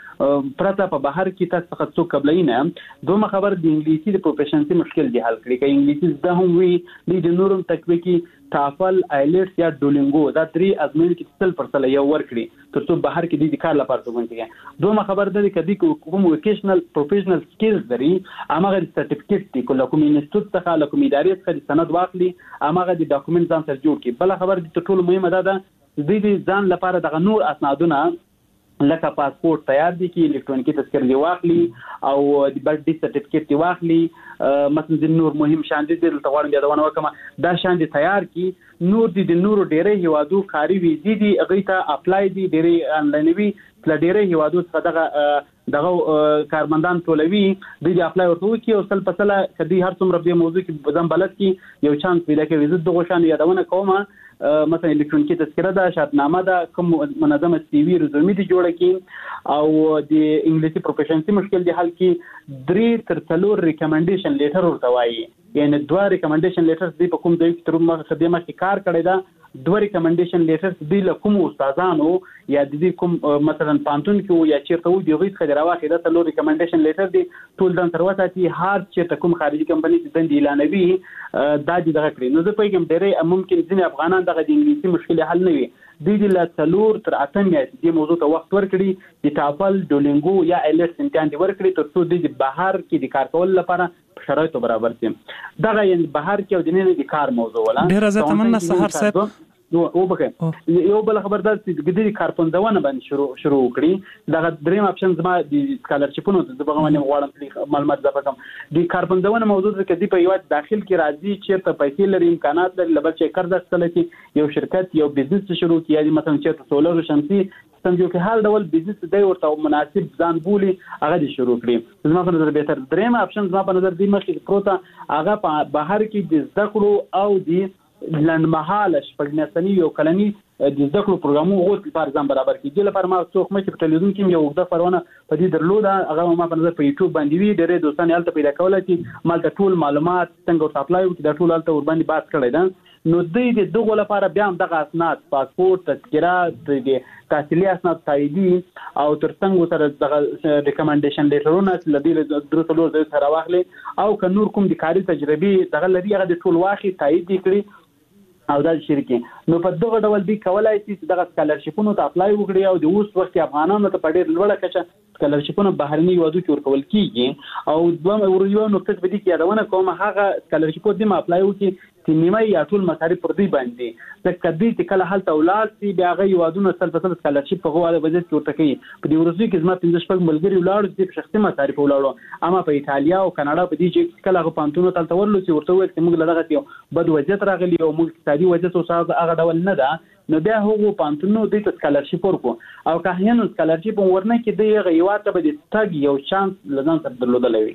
پرته په بهر کې تاسو څخه څوک قبلای نه. دوه خبر د انګلیسي د پروفیشنسي مشکل دی حل کړي کې انګلیسي زده هم وی د نورم تکویکی تافل آیلټس یا ډولینګو دا درې ازموینې کې تل پر تل یو ورکړي ترڅو بهر کې د کار لپاره څنګه کیږي. دوه خبر ده کدي کوم وکیشنل پروفیشنل سکلز لري امغه سرټیفیکټ دی کوم کوم انسټیټیوټ څخه کوم ادارې څخه سند واخلي امغه د ډاکومنټ ځان سره جوړ کړي. بل خبر د ټول مهمه ده د دې ځان لپاره د نور اسنادونه لکه پاسپورت تیار دي کی الکترونیکی تذکره دی واخلي او د برډ سرټیفیکټ دی واخلي مثلا د نور مهم شان دي د تغوړم یادونه وکم دا شان دي تیار کی نور دي د نور ډېرې هوادو کاری ویزي دي هغه ته اپلای دي ډېرې انلاین وی تل ډېرې هوادو څخه دغه دغه کارمندان ټولوي د اپلای ورته کی او سل پسله کدي هر څومره په موضوع کې بزم بلد کی یو چانس پیدا کوي ویزه دغه شان یادونه کومه مثلا الکترونیکی تذکره ده شرطنامه ده کوم منظمه سی وی رزومي دي جوړه کی او د انګلیسي پروفیشنسي مشکل دی حل کی درې تر څلور ریکمنډیشن لیټر ورته وایي یعنی دوه ریکمنډیشن لیټرز دی په کوم ځای کې تر مخه خدمت کې کار کړی دا دوه ریکمنډیشن لیټرز دی له کوم استادانو یا د دې کوم مثلا پانتون کې یا چیرته و دی غوښ خبره واخې دا څلور ریکمنډیشن لیټر دی ټول دن تر وته چې هر چیرته کوم خارجي کمپنی چې دند اعلانوي دا دي دغه کړی. نو زه په کوم ډېرې ممکن ځینې افغانان دغه د انګلیسي مشکل حل نه وي د دې له څلور تر اته میاشتې د موضوع ته وخت ورکړي د ټاپل ډولینګو یا ایلټس امتحان دی ورکړي ترڅو د بهر کې د کار کول لپاره شرایط برابر شي. دغه یعنی بهر کې او د نه د کار موضوع ولا ډیر زه تمنا سحر صاحب نو او بکه یو بل خبردار چې د دې کارپوندونه باندې شروع شروع کړي دغه دریم اپشن زما د سکالرشپونو د بغه باندې غواړم معلومات زپکم د کارپوندونه موضوع کې د په یو داخل کې راځي چې ته پیسې لري امکانات لري لبل چې قرض اخیستل کې یو شرکت یو بزنس شروع کیږي یعنی مثلا چې سولر شمسي څنګه کې حال ډول بزنس دی ورته مناسب ځان بولی هغه دي شروع کړي. زما په نظر به تر دریم اپشن زما په نظر دی مخکې پروته هغه په بهر کې د ذکر او د لنمحاله شپږمیاشتني یو کلني د زده کړو پروګرامو غوښتل لپاره ځان برابر کړي. د لپاره ما څوک مې په ټلویزیون کې یو وخت فرونه په دې درلوده هغه ما په نظر په یوټیوب باندې وی ډېرې دوستان یالته پیدا کول چې مالته ټول معلومات څنګه سپلای وکړي د ټول الته ور باندې بحث کړی دا. نو د دې دغه لپاره بیا هم دغه اسناد پاسپورت تذکره د تحصیلي اسناد تاییدي او ترڅنګ سره دغه ریکمنډیشن لیټرونه لدی درته لور د سره واخلي او که نور کوم د کاري تجربه دغه لري هغه د ټول واخی تایید کړي او دا شرکې. نو په دغه ډول دی کولای شي دغه سکالرشپونو ته اپلای وکړي او د اوس وخت افغانانو ته په ډېر لوړه کچه سکالرشپونه بهرني وادو کې ورکول کیږي او دوه یو نقطه په دې کې یادونه کوم هغه سکالرشپو د ما اپلای وکړي چې نیمه یا ټول مصارف پر دې باندې ځکه دې چې کله حالت اولاد سي بیا غي وادونه سل په سل سکالرشپ په غواړي وجه کې ورته کوي. په دې ورځو کې زما پنځه شپږ ملګری ولاړ دي په شخصي مصارف ولاړو اما په ایتالیا او کاناډا په دې چې کله غو پانتونو تل تورلو چې ورته وایي چې موږ لږه یو بد وضعیت راغلی او موږ اقتصادي وضعیت او هغه ډول نه ده. نو بیا هغه پانتونو د سکالرشپ ورکو او که هیڅ سکالرشپ ورنه کې د غیواته به د تګ یو چانس لزان سره درلودلې وي.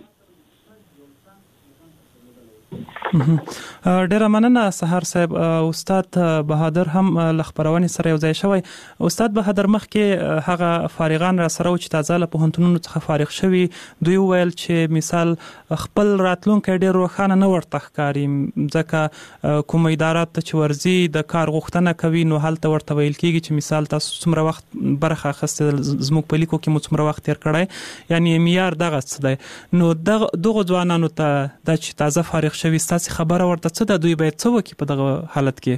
ډیره مننه سحر صاحب. استاد بهادر هم لخبرونې سره یو ځای شوی. استاد بهادر مخکې هغه فارغان را سره چې تازه له پوهنتونونو څخه فارغ شوي دوی ویل چې مثال خپل راتلونکي ډیر روښانه نه ورته ښکاري ځکه کوم ادارات چې ورزي د کار غوښتنه کوي نو هلته ورته ویل کیږي چې مثال تاسو څومره وخت برخه اخیستل زموږ په لیکو کې مو څومره وخت تیر کړی یعنی معیار دغه څه دی. نو دغه ځوانانو ته د چې تازه فارغ شوي ستاسو خبره ورته څه ده دوی باید څه وکړي په دغه حالت کې؟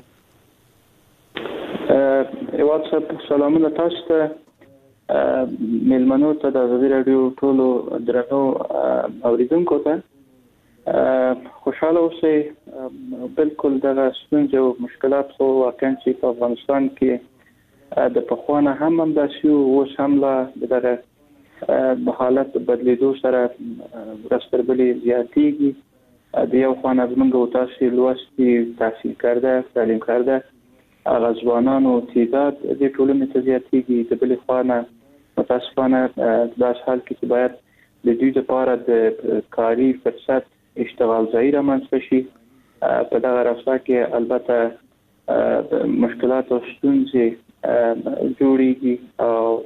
واتساپ سلامونه تاسو ته میلمنو ته د ازادي راډیو ټولو درنو اوریدونکو ته. خوشاله اوسئ. بالکل دغه ستونزې او مشکلات خو واقعا چې په افغانستان کې د پخوانه هم هم داسې اوس هم لا دغه حالت بدلیدو سره ورستربلې زیاتېږي. د یو خوانه زمونږ او تاسو لوستي تحصیل کرده تعلیم کرده هغه ځوانانو تعداد د ټولنې ته زیاتېږي. د بلې خوانه متاسفانه داس حال کې چې باید د دوی لپاره د کاري فرصت اشتغال ځای رامنځته شي. په دغه راستا کې البته مشکلات او ستونزې جوړیږي او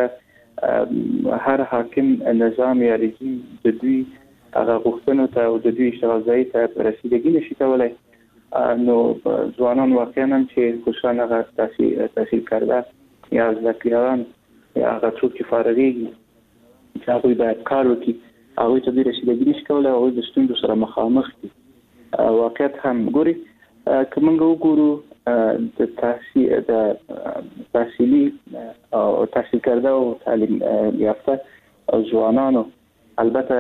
بالاخره هر حاکم نظام یا رژیم د دوی هغه غوښتنو ته او د دوی اشتغال ځای ته رسیدګي نشي کولای. نو ځوانان واقعا چې خوشانه هغه تحصیل تحصیل کرده یا ذکیان یا هغه څوک چې فارغېږي چې هغوی باید کار وکړي هغوی ته دوی رسیدګي نشي کولای. هغوی د ستونزو سره مخامخ دي. واقعیت هم ګوري که موږ وګورو د تحصیل د تحصیلي او تحصیل کرده او تعلیم یافته او ځوانانو البته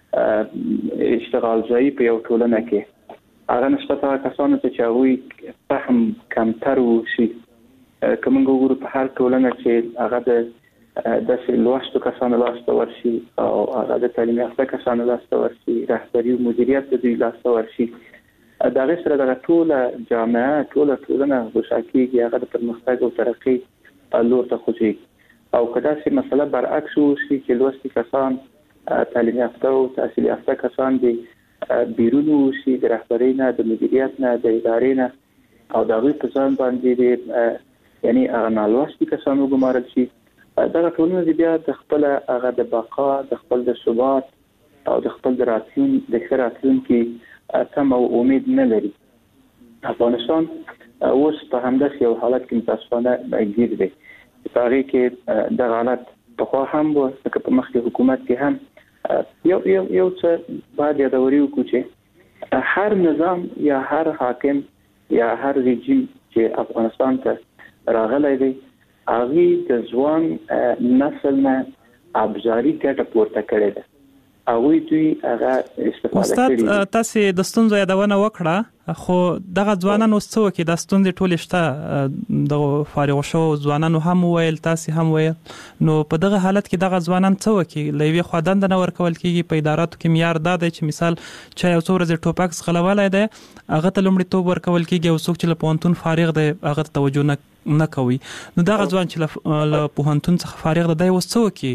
اشتغال ځای په یو ټولنه کې هغه نسبت هغه کسانو ته چې هغوی فهم کمتر وشي. که موږ وګورو په هر ټولنه چې هغه د داسې لوستو کسانو لاسته ورشي او هغه د تعلیم یافته کسانو لاسته ورشي رهبري او مدیریت د دوی لاسته ورشي دا غي سره د ټوله جامعه ټوله ټولنه وشاکیږي هغه د پرمختګ او ترقۍ لور ته خوځي. او کدا چې مسله برعکس وشي چې لوستي کسان تعلیم یافته او تحصیل یافته کسان دي بیرون وشي د رهبرۍ نه د مدیریت نه د ادارې نه او د غي په ځان باندې دي یعنی هغه نالوستي کسان وګمارل شي دا ټولنه دي بیا د خپل هغه د بقا د خپل د ثبات او د خپل د راتلون د خیراتلون کې تم او امید نه لري. افغانستان اوس په همداسې یو حالت کې متاسفانه ګیر دی. په هغه کې د حالت په خوا هم و چې په مخکې حکومت کې هم یو یو یو څه باید یادوري وکړو چې هر نظام یا هر حاکم یا هر رژیم چې افغانستان ته راغلی دی هغه د ځوان نسل نه ابزاري ګټه پورته کړې ده. هغه دوی هغه استفاده کوي. استاد تاسو د ستونزو یادونه وکړه خو دغه ځوانان اوس څه وکړي د ستونزې ټول شته د فارغ شو ځوانانو هم ویل تاسو هم ویل نو په دغه حالت کې دغه ځوانان څه وکړي لوي خدان د نور کول کېږي په اداراتو کې معیار دا دی چې مثال چې یو څو ورځې ټوپکس غلولای دی هغه ته لومړی توب ورکول کېږي او څوک چې له پونتون فارغ دی هغه توجه نه نه کوي. نو دغه ځوان چې له پوهنتون څخه فارغ دی اوس څه وکړي؟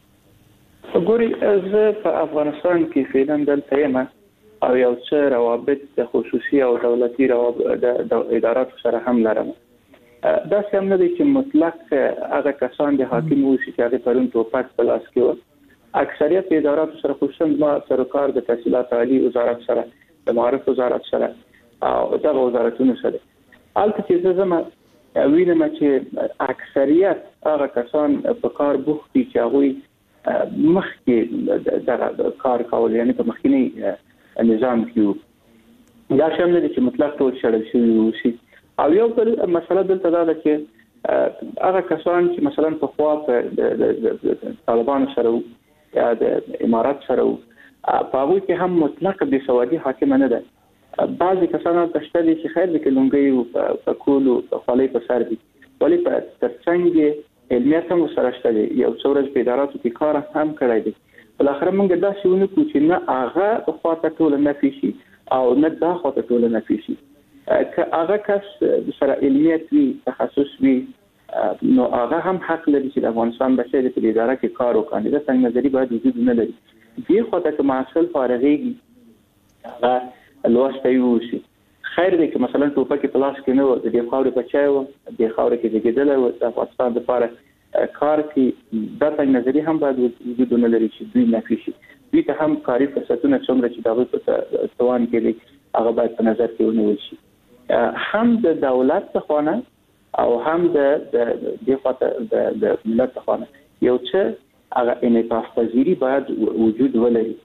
ګوري زه په افغانستان کې فعلا دلته یم او یو څه روابط د خصوصي او دولتي روابط د اداراتو سره هم لرم. دا څه نه دي چې مطلق هغه کسان د حاکم وو چې هغه پرون ټوپک په لاس کې و. اکثریت اداراتو سره خصوصا ما سرکار د تحصیلات عالی وزارت سره د معارف وزارت سره او د وزارتونو سره البته چې زما وینم چې اکثریت هغه کسان په کار بوخت دي چې هغه مخکې د کار کول یعنی په مخکینی نظام کې دا شامل دي چې مطلق ټول شړل شوی شي. او یو بل مسله دلته دا ده چې هغه کسان چې مثلا په خوا په طالبانو سره یا د امارات سره په هغه کې هم مطلق د سوادي حاکم نه ده. بعضی کسان تشته دي چې خیر د کلونګي په کولو خالي په سر دي ولی په ترڅنګ علمیت هم سره شته دي یو څورج په اداراتو کې کار هم کړی دي. بل اخر موږ دا شونه کوو چې نه هغه خواته ټول نه فيشي او نه دا خواته ټول نه فيشي که هغه کس سره علمیت وي تخصص وي نو هغه هم حق لري چې د افغانستان بشری په اداره کې کار وکړي. دا څنګه نظری باید وجود نه لري. دې خواته که معسل فارغيږي هغه لوسته یوسي خیر دی که مثلا ټوپک په لاس کې نه و د خاورې بچای و د خاورې کې زیږیدل و د افغانستان لپاره کار کې دا څنګه نظری هم باید وجود نه لري چې دوی نفي شي. دوی ته هم کاري فرصتونه څومره چې دغه په توان کې دي هغه باید په نظر کې ونیول شي. هم د دولت څخه او هم د د خاطر د ملت څخه یو څه هغه انعطاف پذیری باید وجود ولري.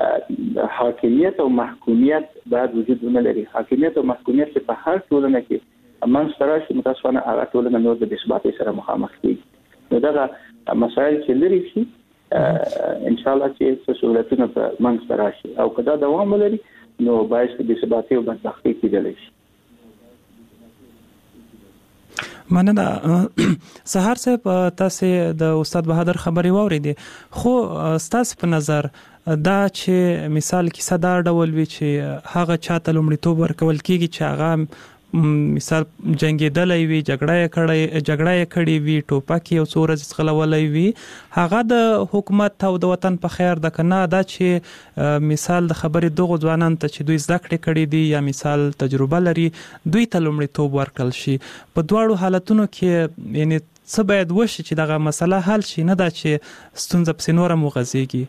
حاکمیت او محکومیت باید وجود نه لري. حاکمیت او محکومیت په هر ټولنه کې امان سره چې متاسفانه هغه ټولنه نور د اثبات سره مخامخ دي. نو دا مسایل چې لري شي ان شاء الله چې سہولتونه په منځ ته راشي او کدا دوام ولري نو باعث د ثباتي او بدبختي کېدلی شي. مننه. سهار صاحب تاسو د استاد بهادر خبري واوریدې خو تاسو په نظر دا چې مثال کیسه دا ډول وی چې هغه چاته لومړیتوب ورکول کیږي چې هغه مثال جنگیدلې وی جګړه کړې جګړه کړې وی ټوپک یو څور ځخلولې وی هغه د حکومت او د وطن په خیر د کنه دا چې مثال د خبرې دغه ځوانان ته چې دوی زده کړې کړې دي یا مثال تجربه لري دوی ته لومړیتوب ورکړل شي په دواړو حالتونو کې یعنی څه باید وشي چې دغه مسله حل شي نه دا چې ستونزه په نور مو غزيږي.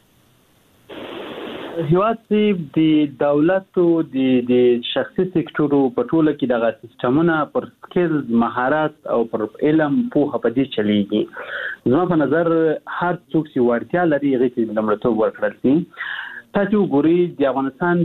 هیواد چې د دولت او د شخصي سکتورو په ټوله کې دغه سیستمونه پر سکیلز مهارت او پر علم پوهه په دې چلیږي. زما په نظر هر څوک چې وړتیا لري هغه ته لومړیتوب ورکړل شي. تاسو ګورئ د افغانستان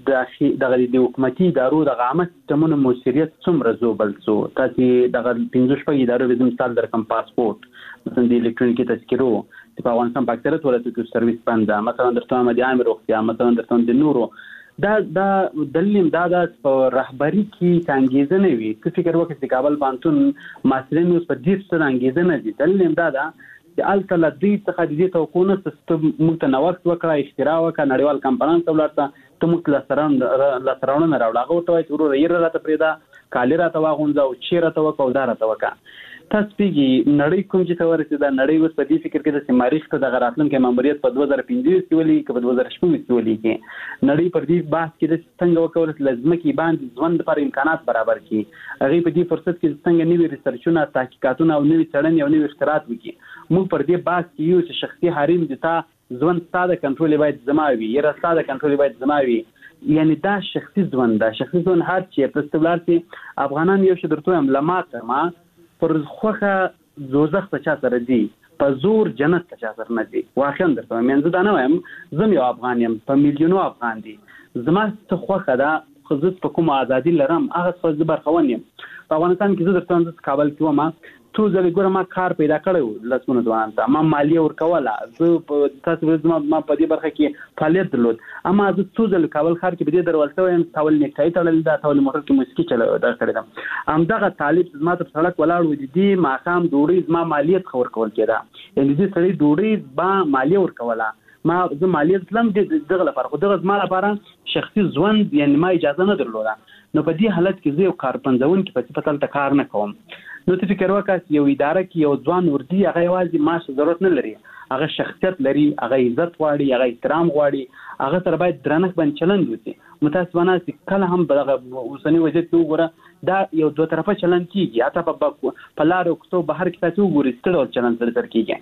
د دغه د حکومتي ادارو د عامه سیستمونو موثریت څومره زوبل څو تاسو دغه پنځه شپږ ادارو د مثال درکم پاسپورت مثلا د الکترونیکي تذکرو په افغانستان په اکثریت ولایتونو کې سرویس بنده مثلا درته مدي عام روغتیا مثلا درته د نورو دا دا دلیم دا د رهبری کې څنګه نه وي چې فکر وکړي چې کابل پانتون مسلې نو په دې څه څنګه نه دي دلیم دا دا چې الکل د دې څخه د دې توقونه سیستم موږ ته نوښت وکړای اختراع وکړ نړیوال کمپانیان ولرته ته موږ لاسران لاسرانه راوړل هغه ته وایي ورو یې راته پریدا کالی راته واغونځه او چیرې راته وکاو دا راته وکا تاسو پیږي نړۍ کوم چې تورسي دا نړۍ اوس په دې فکر کې د مریخ ته د غراتلون کې ماموریت په دوه زره پنځه کې ولي کې په دوه زره شپږ کې ولي کې نړۍ پر دې بحث کې د څنګه وکول لازم کې باندې ژوند لپاره امکانات برابر کړي هغه په دې فرصت کې څنګه نوي ریسرچونه تحقیقاتونه او نوي څېړنې او نوي اختراعات وکړي موږ پر دې بحث کې یو چې شخصي حریم د تا ژوند ساده کنټرول باید زماوي یا ساده کنټرول باید زماوي یعنی دا شخصي ژوند دا شخصي ژوند هر چې پرستولار چې افغانان یو شدرته هم لماته ما پر خوخه دوزخ ته چا سره دی په زور جنت ته چا سره نه دی واقعا درته منځ دا نه وایم زم یو افغان یم په میلیونو افغان دي زما څه خوخه دا خزت په کوم ازادي لرم هغه څه زبر خوان یم په افغانستان کې زه درته د کابل کې وم تو ځلې ګوره ما کار پیدا کړو لاسونه ځوان ته ما مالیه ورکوله زه په تاسو زما ما په دې برخه کې فعالیت درلود اما زه څو ځل کابل ښار کې به دې درولته وایم تاول نیکټای تړل دا تاول موټر کې موسیقي چل دا کړم همدغه طالب زما تر سړک ولاړ و دي ماقام ډوړې زما مالیت خور کول کېده یعنی دې سړی ډوړې با مالیه ورکوله ما زه مالیت لم دغه لپاره خو دغه زما لپاره شخصي ژوند یعنی ما اجازه نه درلوده نو په دې حالت کې زه یو کارپنځون کې په پتل ته کار نه کوم نو ته فکر وکړه یو اداره کې یو ځوان وردی هغه یوازې معاش ضرورت نه لري هغه شخصیت لري هغه عزت غواړي هغه احترام غواړي هغه سره باید درنښت باندې چلند وکړي متاسفانه چې کله هم دغه اوسنی وضعیت وګوره دا یو دوه طرفه چلند کیږي حتی په لارو کوڅو بهر کې تاسو وګورئ ستړي چلند سره کیږي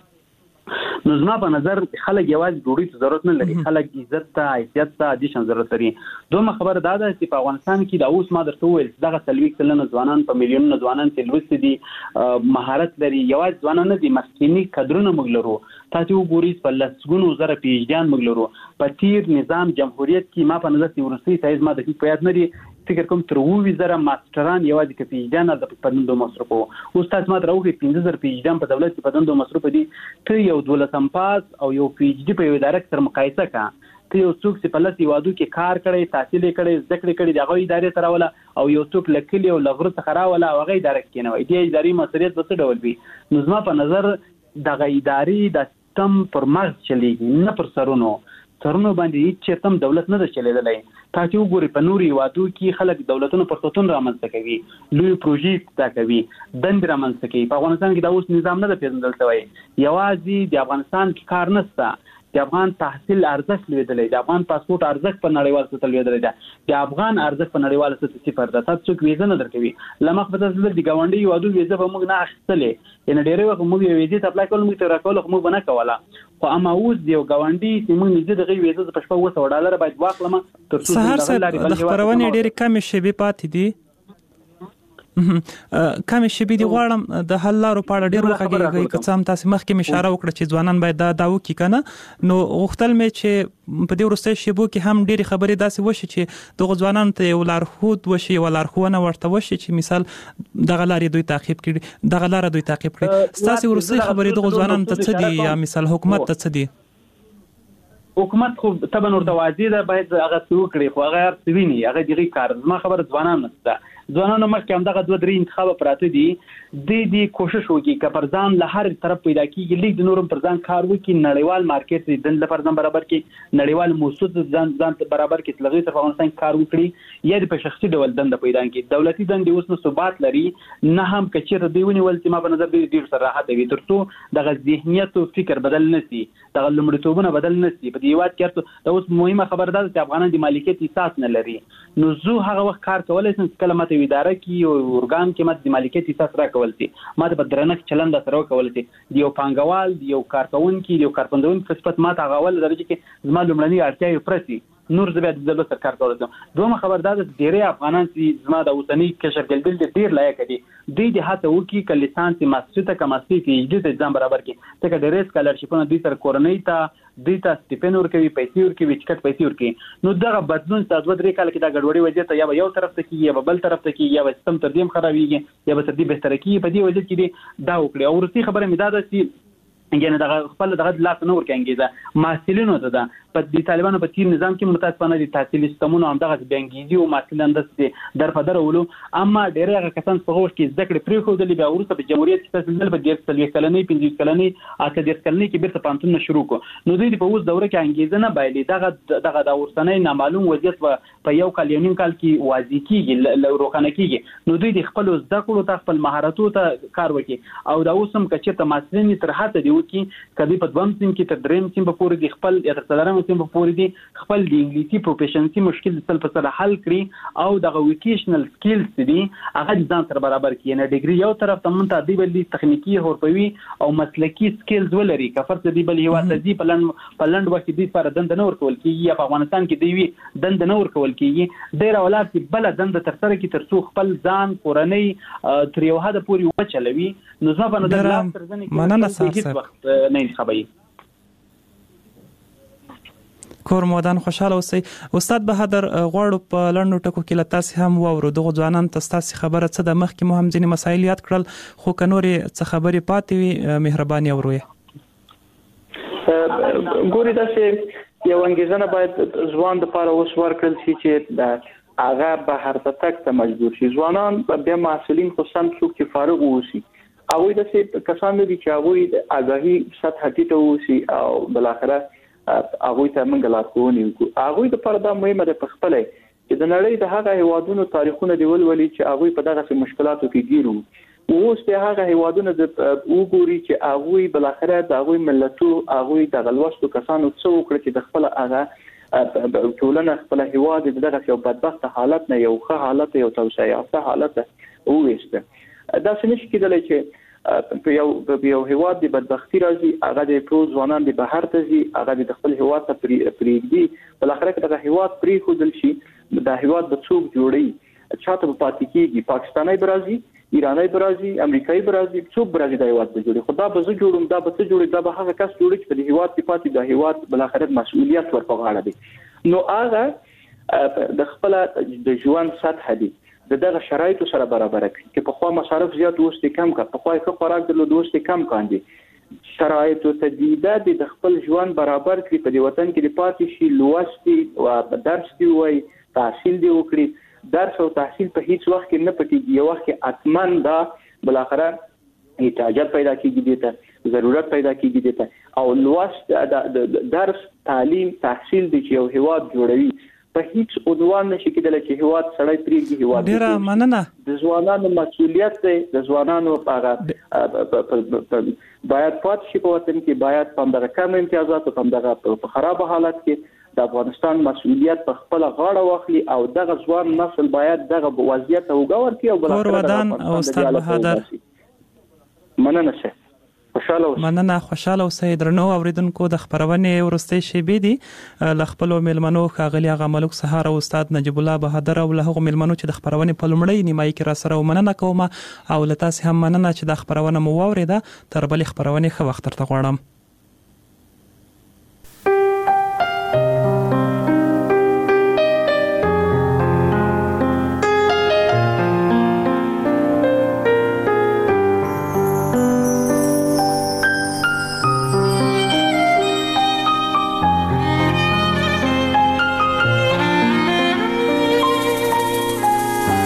نو زما په نظر خلک یوازې ډوډۍ ته ضرورت نه لري خلک عزت ته حیثیت ته ادیشن ضرورت لري دومره خبره دا ده چې په افغانستان کې د اوس ما درته وویل دغه څلوېښت سلنه ځوانان په میلیونونه ځوانان چې لوستي دي مهارت لري یوازې ځوانان نه دي مخکیني کدرونه موږ لرو تاسو وګورئ په لسګونو زره پی ایچ ډیان موږ لرو په تیر نظام جمهوریت کې ما په نظر چې وروستي سایز ما د هیڅ په یاد نه دي فکر کوم تر اووه زره ماستران یوازې کې پی ایچ ډیان د پدندو مصرفو اوس تاسو ما دروغه پنځه زره پی ایچ ډیان په دولت کې پدندو مصرف دي ته یو دولتم پاس او یو پی ایچ ډی په یو اداره سره مقایسه کا ته یو څوک چې په لسی وادو کې کار کړي تحصیل کړي زده کړې کړي دغه ادارې ته راوله او یو څوک لکلی او لغړ څخه راوله هغه اداره کې نه وي دې ادارې مسؤلیت به څه ډول وي نو زما په نظر دغه ادارې د سیستم پر مغز چلیږي نه پر سرونو سرونو باندې هیڅ چتم دولت نه چلیدلای تاسو وګورئ په نوري وادو کې خلک دولتونو پر توتون رامنځته کوي لوی پروژې تا کوي دند رامنځته کوي په افغانستان کې دا اوس نظام نه پیژندل شوی یوازې د افغانستان کې کار نشته د افغان تحصیل ارزښت لیدلې د افغان پاسپورت ارزښت په نړیوال سطح لیدلې ده د افغان ارزښت په نړیوال سطح صفر ده تاسو څوک ویزه نه درکوي لمخ په تاسو د ګاونډي وادو ویزه به موږ نه اخیستلې ان ډېرې وخت موږ ویزه ته اپلای کول موږ ته راکول خو موږ نه کوله خو اما اوس دی ګاونډي چې موږ نږدې دغه ویزه په شپږ وسو ډالر باید واخلم تر څو د خبرونه ډېرې کم شي به پاتې دي کمې شېبې دی غواړم د حل لارو په اړه ډېر وغږیږئ که څه هم تاسې مخکې مې اشاره وکړه چې ځوانان باید دا دا وکړي که نه نو غوښتل مې چې په دې وروستیو شېبو کې هم ډېرې خبرې داسې وشي چې دغو ځوانانو ته یو لارښود وشي یوه لارښوونه ورته وشي چې مثال دغه لارې دوی تعقیب کړي دغه لاره دوی تعقیب کړي ستاسې وروستۍ خبرې دغو ځوانانو ته څه دي یا مثال حکومت ته څه دي حکومت خو طبعا ورته واضح ده باید هغه څه وکړي خو هغه هر څه ویني هغه دغه کار زما خبره ځوانان نشته ځوانانو مخکې همدغه دوه درې انتخاب پراته دي د دې کوشش وکړي که پر ځان له هر طرف پیدا کیږي لیک د نورم پر ځان کار وکړي نړیوال مارکیټ د دن لپاره ځان برابر کړي نړیوال موسسات ځان ځان برابر کړي چې لغوي تر افغانستان کار وکړي یا د په شخصي ډول دند پیدا کړي دولتي دند اوس نو ثبات لري نه هم کچېر دی ونیول چې ما په نظر دې ډیر سره راحت وي ترڅو دغه ذهنیت او فکر بدل نشي دغه لمړیتوبونه بدل نشي په دې یواد کې دا اوس مهمه خبره ده چې افغانان د مالکیت احساس نه لري نو زه هغه وخت کار کولای شم چې کله ماته اداره کې او اورګان کې ماته د مالکیت احساس را کول شي ماته په درنښت چلند سره کول شي د یو پانګوال د یو کارکونکي د یو کارپندون په صفت ماته غول درجه کې زما لومړنی اړتیا یو پرسي نور زه بیا د سرکار کولای شم دومره خبر ده چې ډېری افغانان چې زما د اوسنۍ کشر ګلبل د ډیر لایق دي دوی د هڅه وکړي چې لیسانس ماستر ته کماسي کې جدي ځان برابر کړي ته د ریس کالرشپونه دوی تر کورنۍ ته دوی ته سټیپن ورکوي پیسې ورکوي چکټ پیسې ورکوي نو دغه بدلون تاسو دوه درې کال کې دا ګډوډي وجه ته یا یو طرف ته کې یا بل طرف ته کې یا سیستم تر دې خرابېږي یا به تر دې بهتر کې په دې وجه کې دا وکړي او ورسي خبره مې دا ده چې یعنی دغه خپل دغه لاس نه ورکې انګیزه محصلینو ته ده په د طالبانو په تیر نظام کې متاسفانه د تحصیلي سیستمونو هم دغه بنګیزي او محصلین د در په درولو اما ډېر هغه کسان په هوښ کې زده کړې پرې خو د بیا ورسته په جمهوریت کې تاسو په ډېر څلوي کلنې پنځه کلنې اته ډېر کلنې کې بیرته پانتون شروع کو نو دوی په اوس دوره کې انګیزه نه بایلي دغه دغه د ورسنۍ نامعلوم وضعیت په یو کال یو نیم کال کې واضح کیږي روښانه کیږي نو دوی د خپل زده کړو ته خپل مهارتونو ته کار وکړي او دا اوس هم کچې ته محصلین تر هڅه دی وکړي کدی په دویم سیم کې تر دریم سیم په پورې د خپل یا تر څلورم سیم په پورې دی خپل د انګلیسي پروفیشنسي مشکل سل په سره حل کړي او د وکیشنل سکلز دي هغه ځان سره برابر کړي نه ډیګري یو طرف ته مونږ ته دی بل تخنیکی حرفوي او مسلکی سکلز ولري کفر ته دی بل یو ته دی پلان پلان وخت دی پر دند نه ورکول کیږي په افغانستان کې دی وی دند نه ورکول کیږي ډیر اولاد چې بل دند تر سره کې تر څو خپل ځان کورنۍ تر یو حد پورې وچلوي نو زما په نظر لا تر ځنې مننه سره وخت نه انتخابي کور مودان خوشاله اوسئ استاد بهادر غواړو په لړنو ټکو کې له تاسې هم واورو دغو ځوانانو ته ستاسې خبره څه ده مخکې مو هم ځینې مسایل یاد کړل خو که نورې څه خبرې پاتې وي مهرباني اورو یې ګوري داسې یو انګیزه باید ځوان دپاره اوس ورکړل شي چې هغه بهر ته تګ ته مجبور شي ځوانان بیا محصلین خو سم څوک چې فارغ واوسي هغوی داسې کسان دي چې هغوی د آګاهي سطحه ټیټه واوسي او بالاخره هغوی ته موږ لارښوونې وکړو هغوی دپاره دا مهمه ده په خپله چې د نړۍ د هغه هیوادونو تاریخونه دې ولولي چې هغوی په دغسې مشکلاتو کې ګیر وو اوس د هغه هیوادونو وګوري چې هغوی بالاخره د هغوی ملتو هغوی دغه لوستو کسانو څه وکړه چې د خپله هغه ټولنه خپله هیواد د دغسې یو بدبخته حالت نه یو ښه حالت یو توسعه یافته حالت وویسته داسې نشي کېدلی چې په یو په یو هیواد د بدبختی راځي هغه د ټول ځوانان د بهر ته ځي هغه د خپل هیواد ته پرېږدي بالاخره کې دغه هیواد پرېښودل شي دا هیواد به څوک جوړوي چاته به پاتې کېږي پاکستانی به راځي ایرانی به راځي امریکایي به راځي څوک به راځي دا هیواد به جوړوي خو دا به زه جوړوم دا به څه جوړوي دا به هغه کس جوړوي چې په دې هیواد کې پاتې دا هیواد بالاخره مسؤلیت ور په غاړه دی نو هغه د خپل د ژوند سطحه دی د دغه شرایطو سره برابر کړي چې په خوا مصارف زیات وسته کم کا په خوا ښه خوراک درلود وسته کم کاندي شرایطو تجدید د خپل ژوند برابر کړي په دې وطن کې د پاتې شي لوستي او درس دی وای تحصیل دی وکړي درس او تحصیل په هیڅ وخت کې نه پټيږي یو وخت کې اتمن دا بلاخره احتیاجات پیدا کیږي دته ضرورت پیدا کیږي دته او لوست د درس تعلیم تحصیل دی چې یو هیواد جوړوي په هیڅ عنوان نشي کېدلی چې هیواد سړی پرېږدي هیواد ډېره مننه د ځوانانو مسؤلیت دی د ځوانانو هغه باید پاتې شي په وطن کې باید په همدغه کم امتیازاتو په همدغه په خرابه حالت کې د افغانستان مسؤلیت په خپله غاړه واخلي او دغه ځوان نسل باید دغه وضعیت ته اوږه ورکړي او کور ودان او استاد بهادر مننه شه خوشاله اوسئ. مننه، خوشاله اوسئ. درنو اوریدونکو د خبرونې ورستۍ شېبې دي ل خپل میلمنو ښاغلي هغه ملک سهار او استاد نجیب الله بهادر او له هغو میلمنو چې د خبرونې په لومړۍ نیمایي کې را سره ومننه کوم او له تاسې هم مننه چې د خبرونه مو واورېده. تر بلې خبرونې ښه وخت درته غواړم.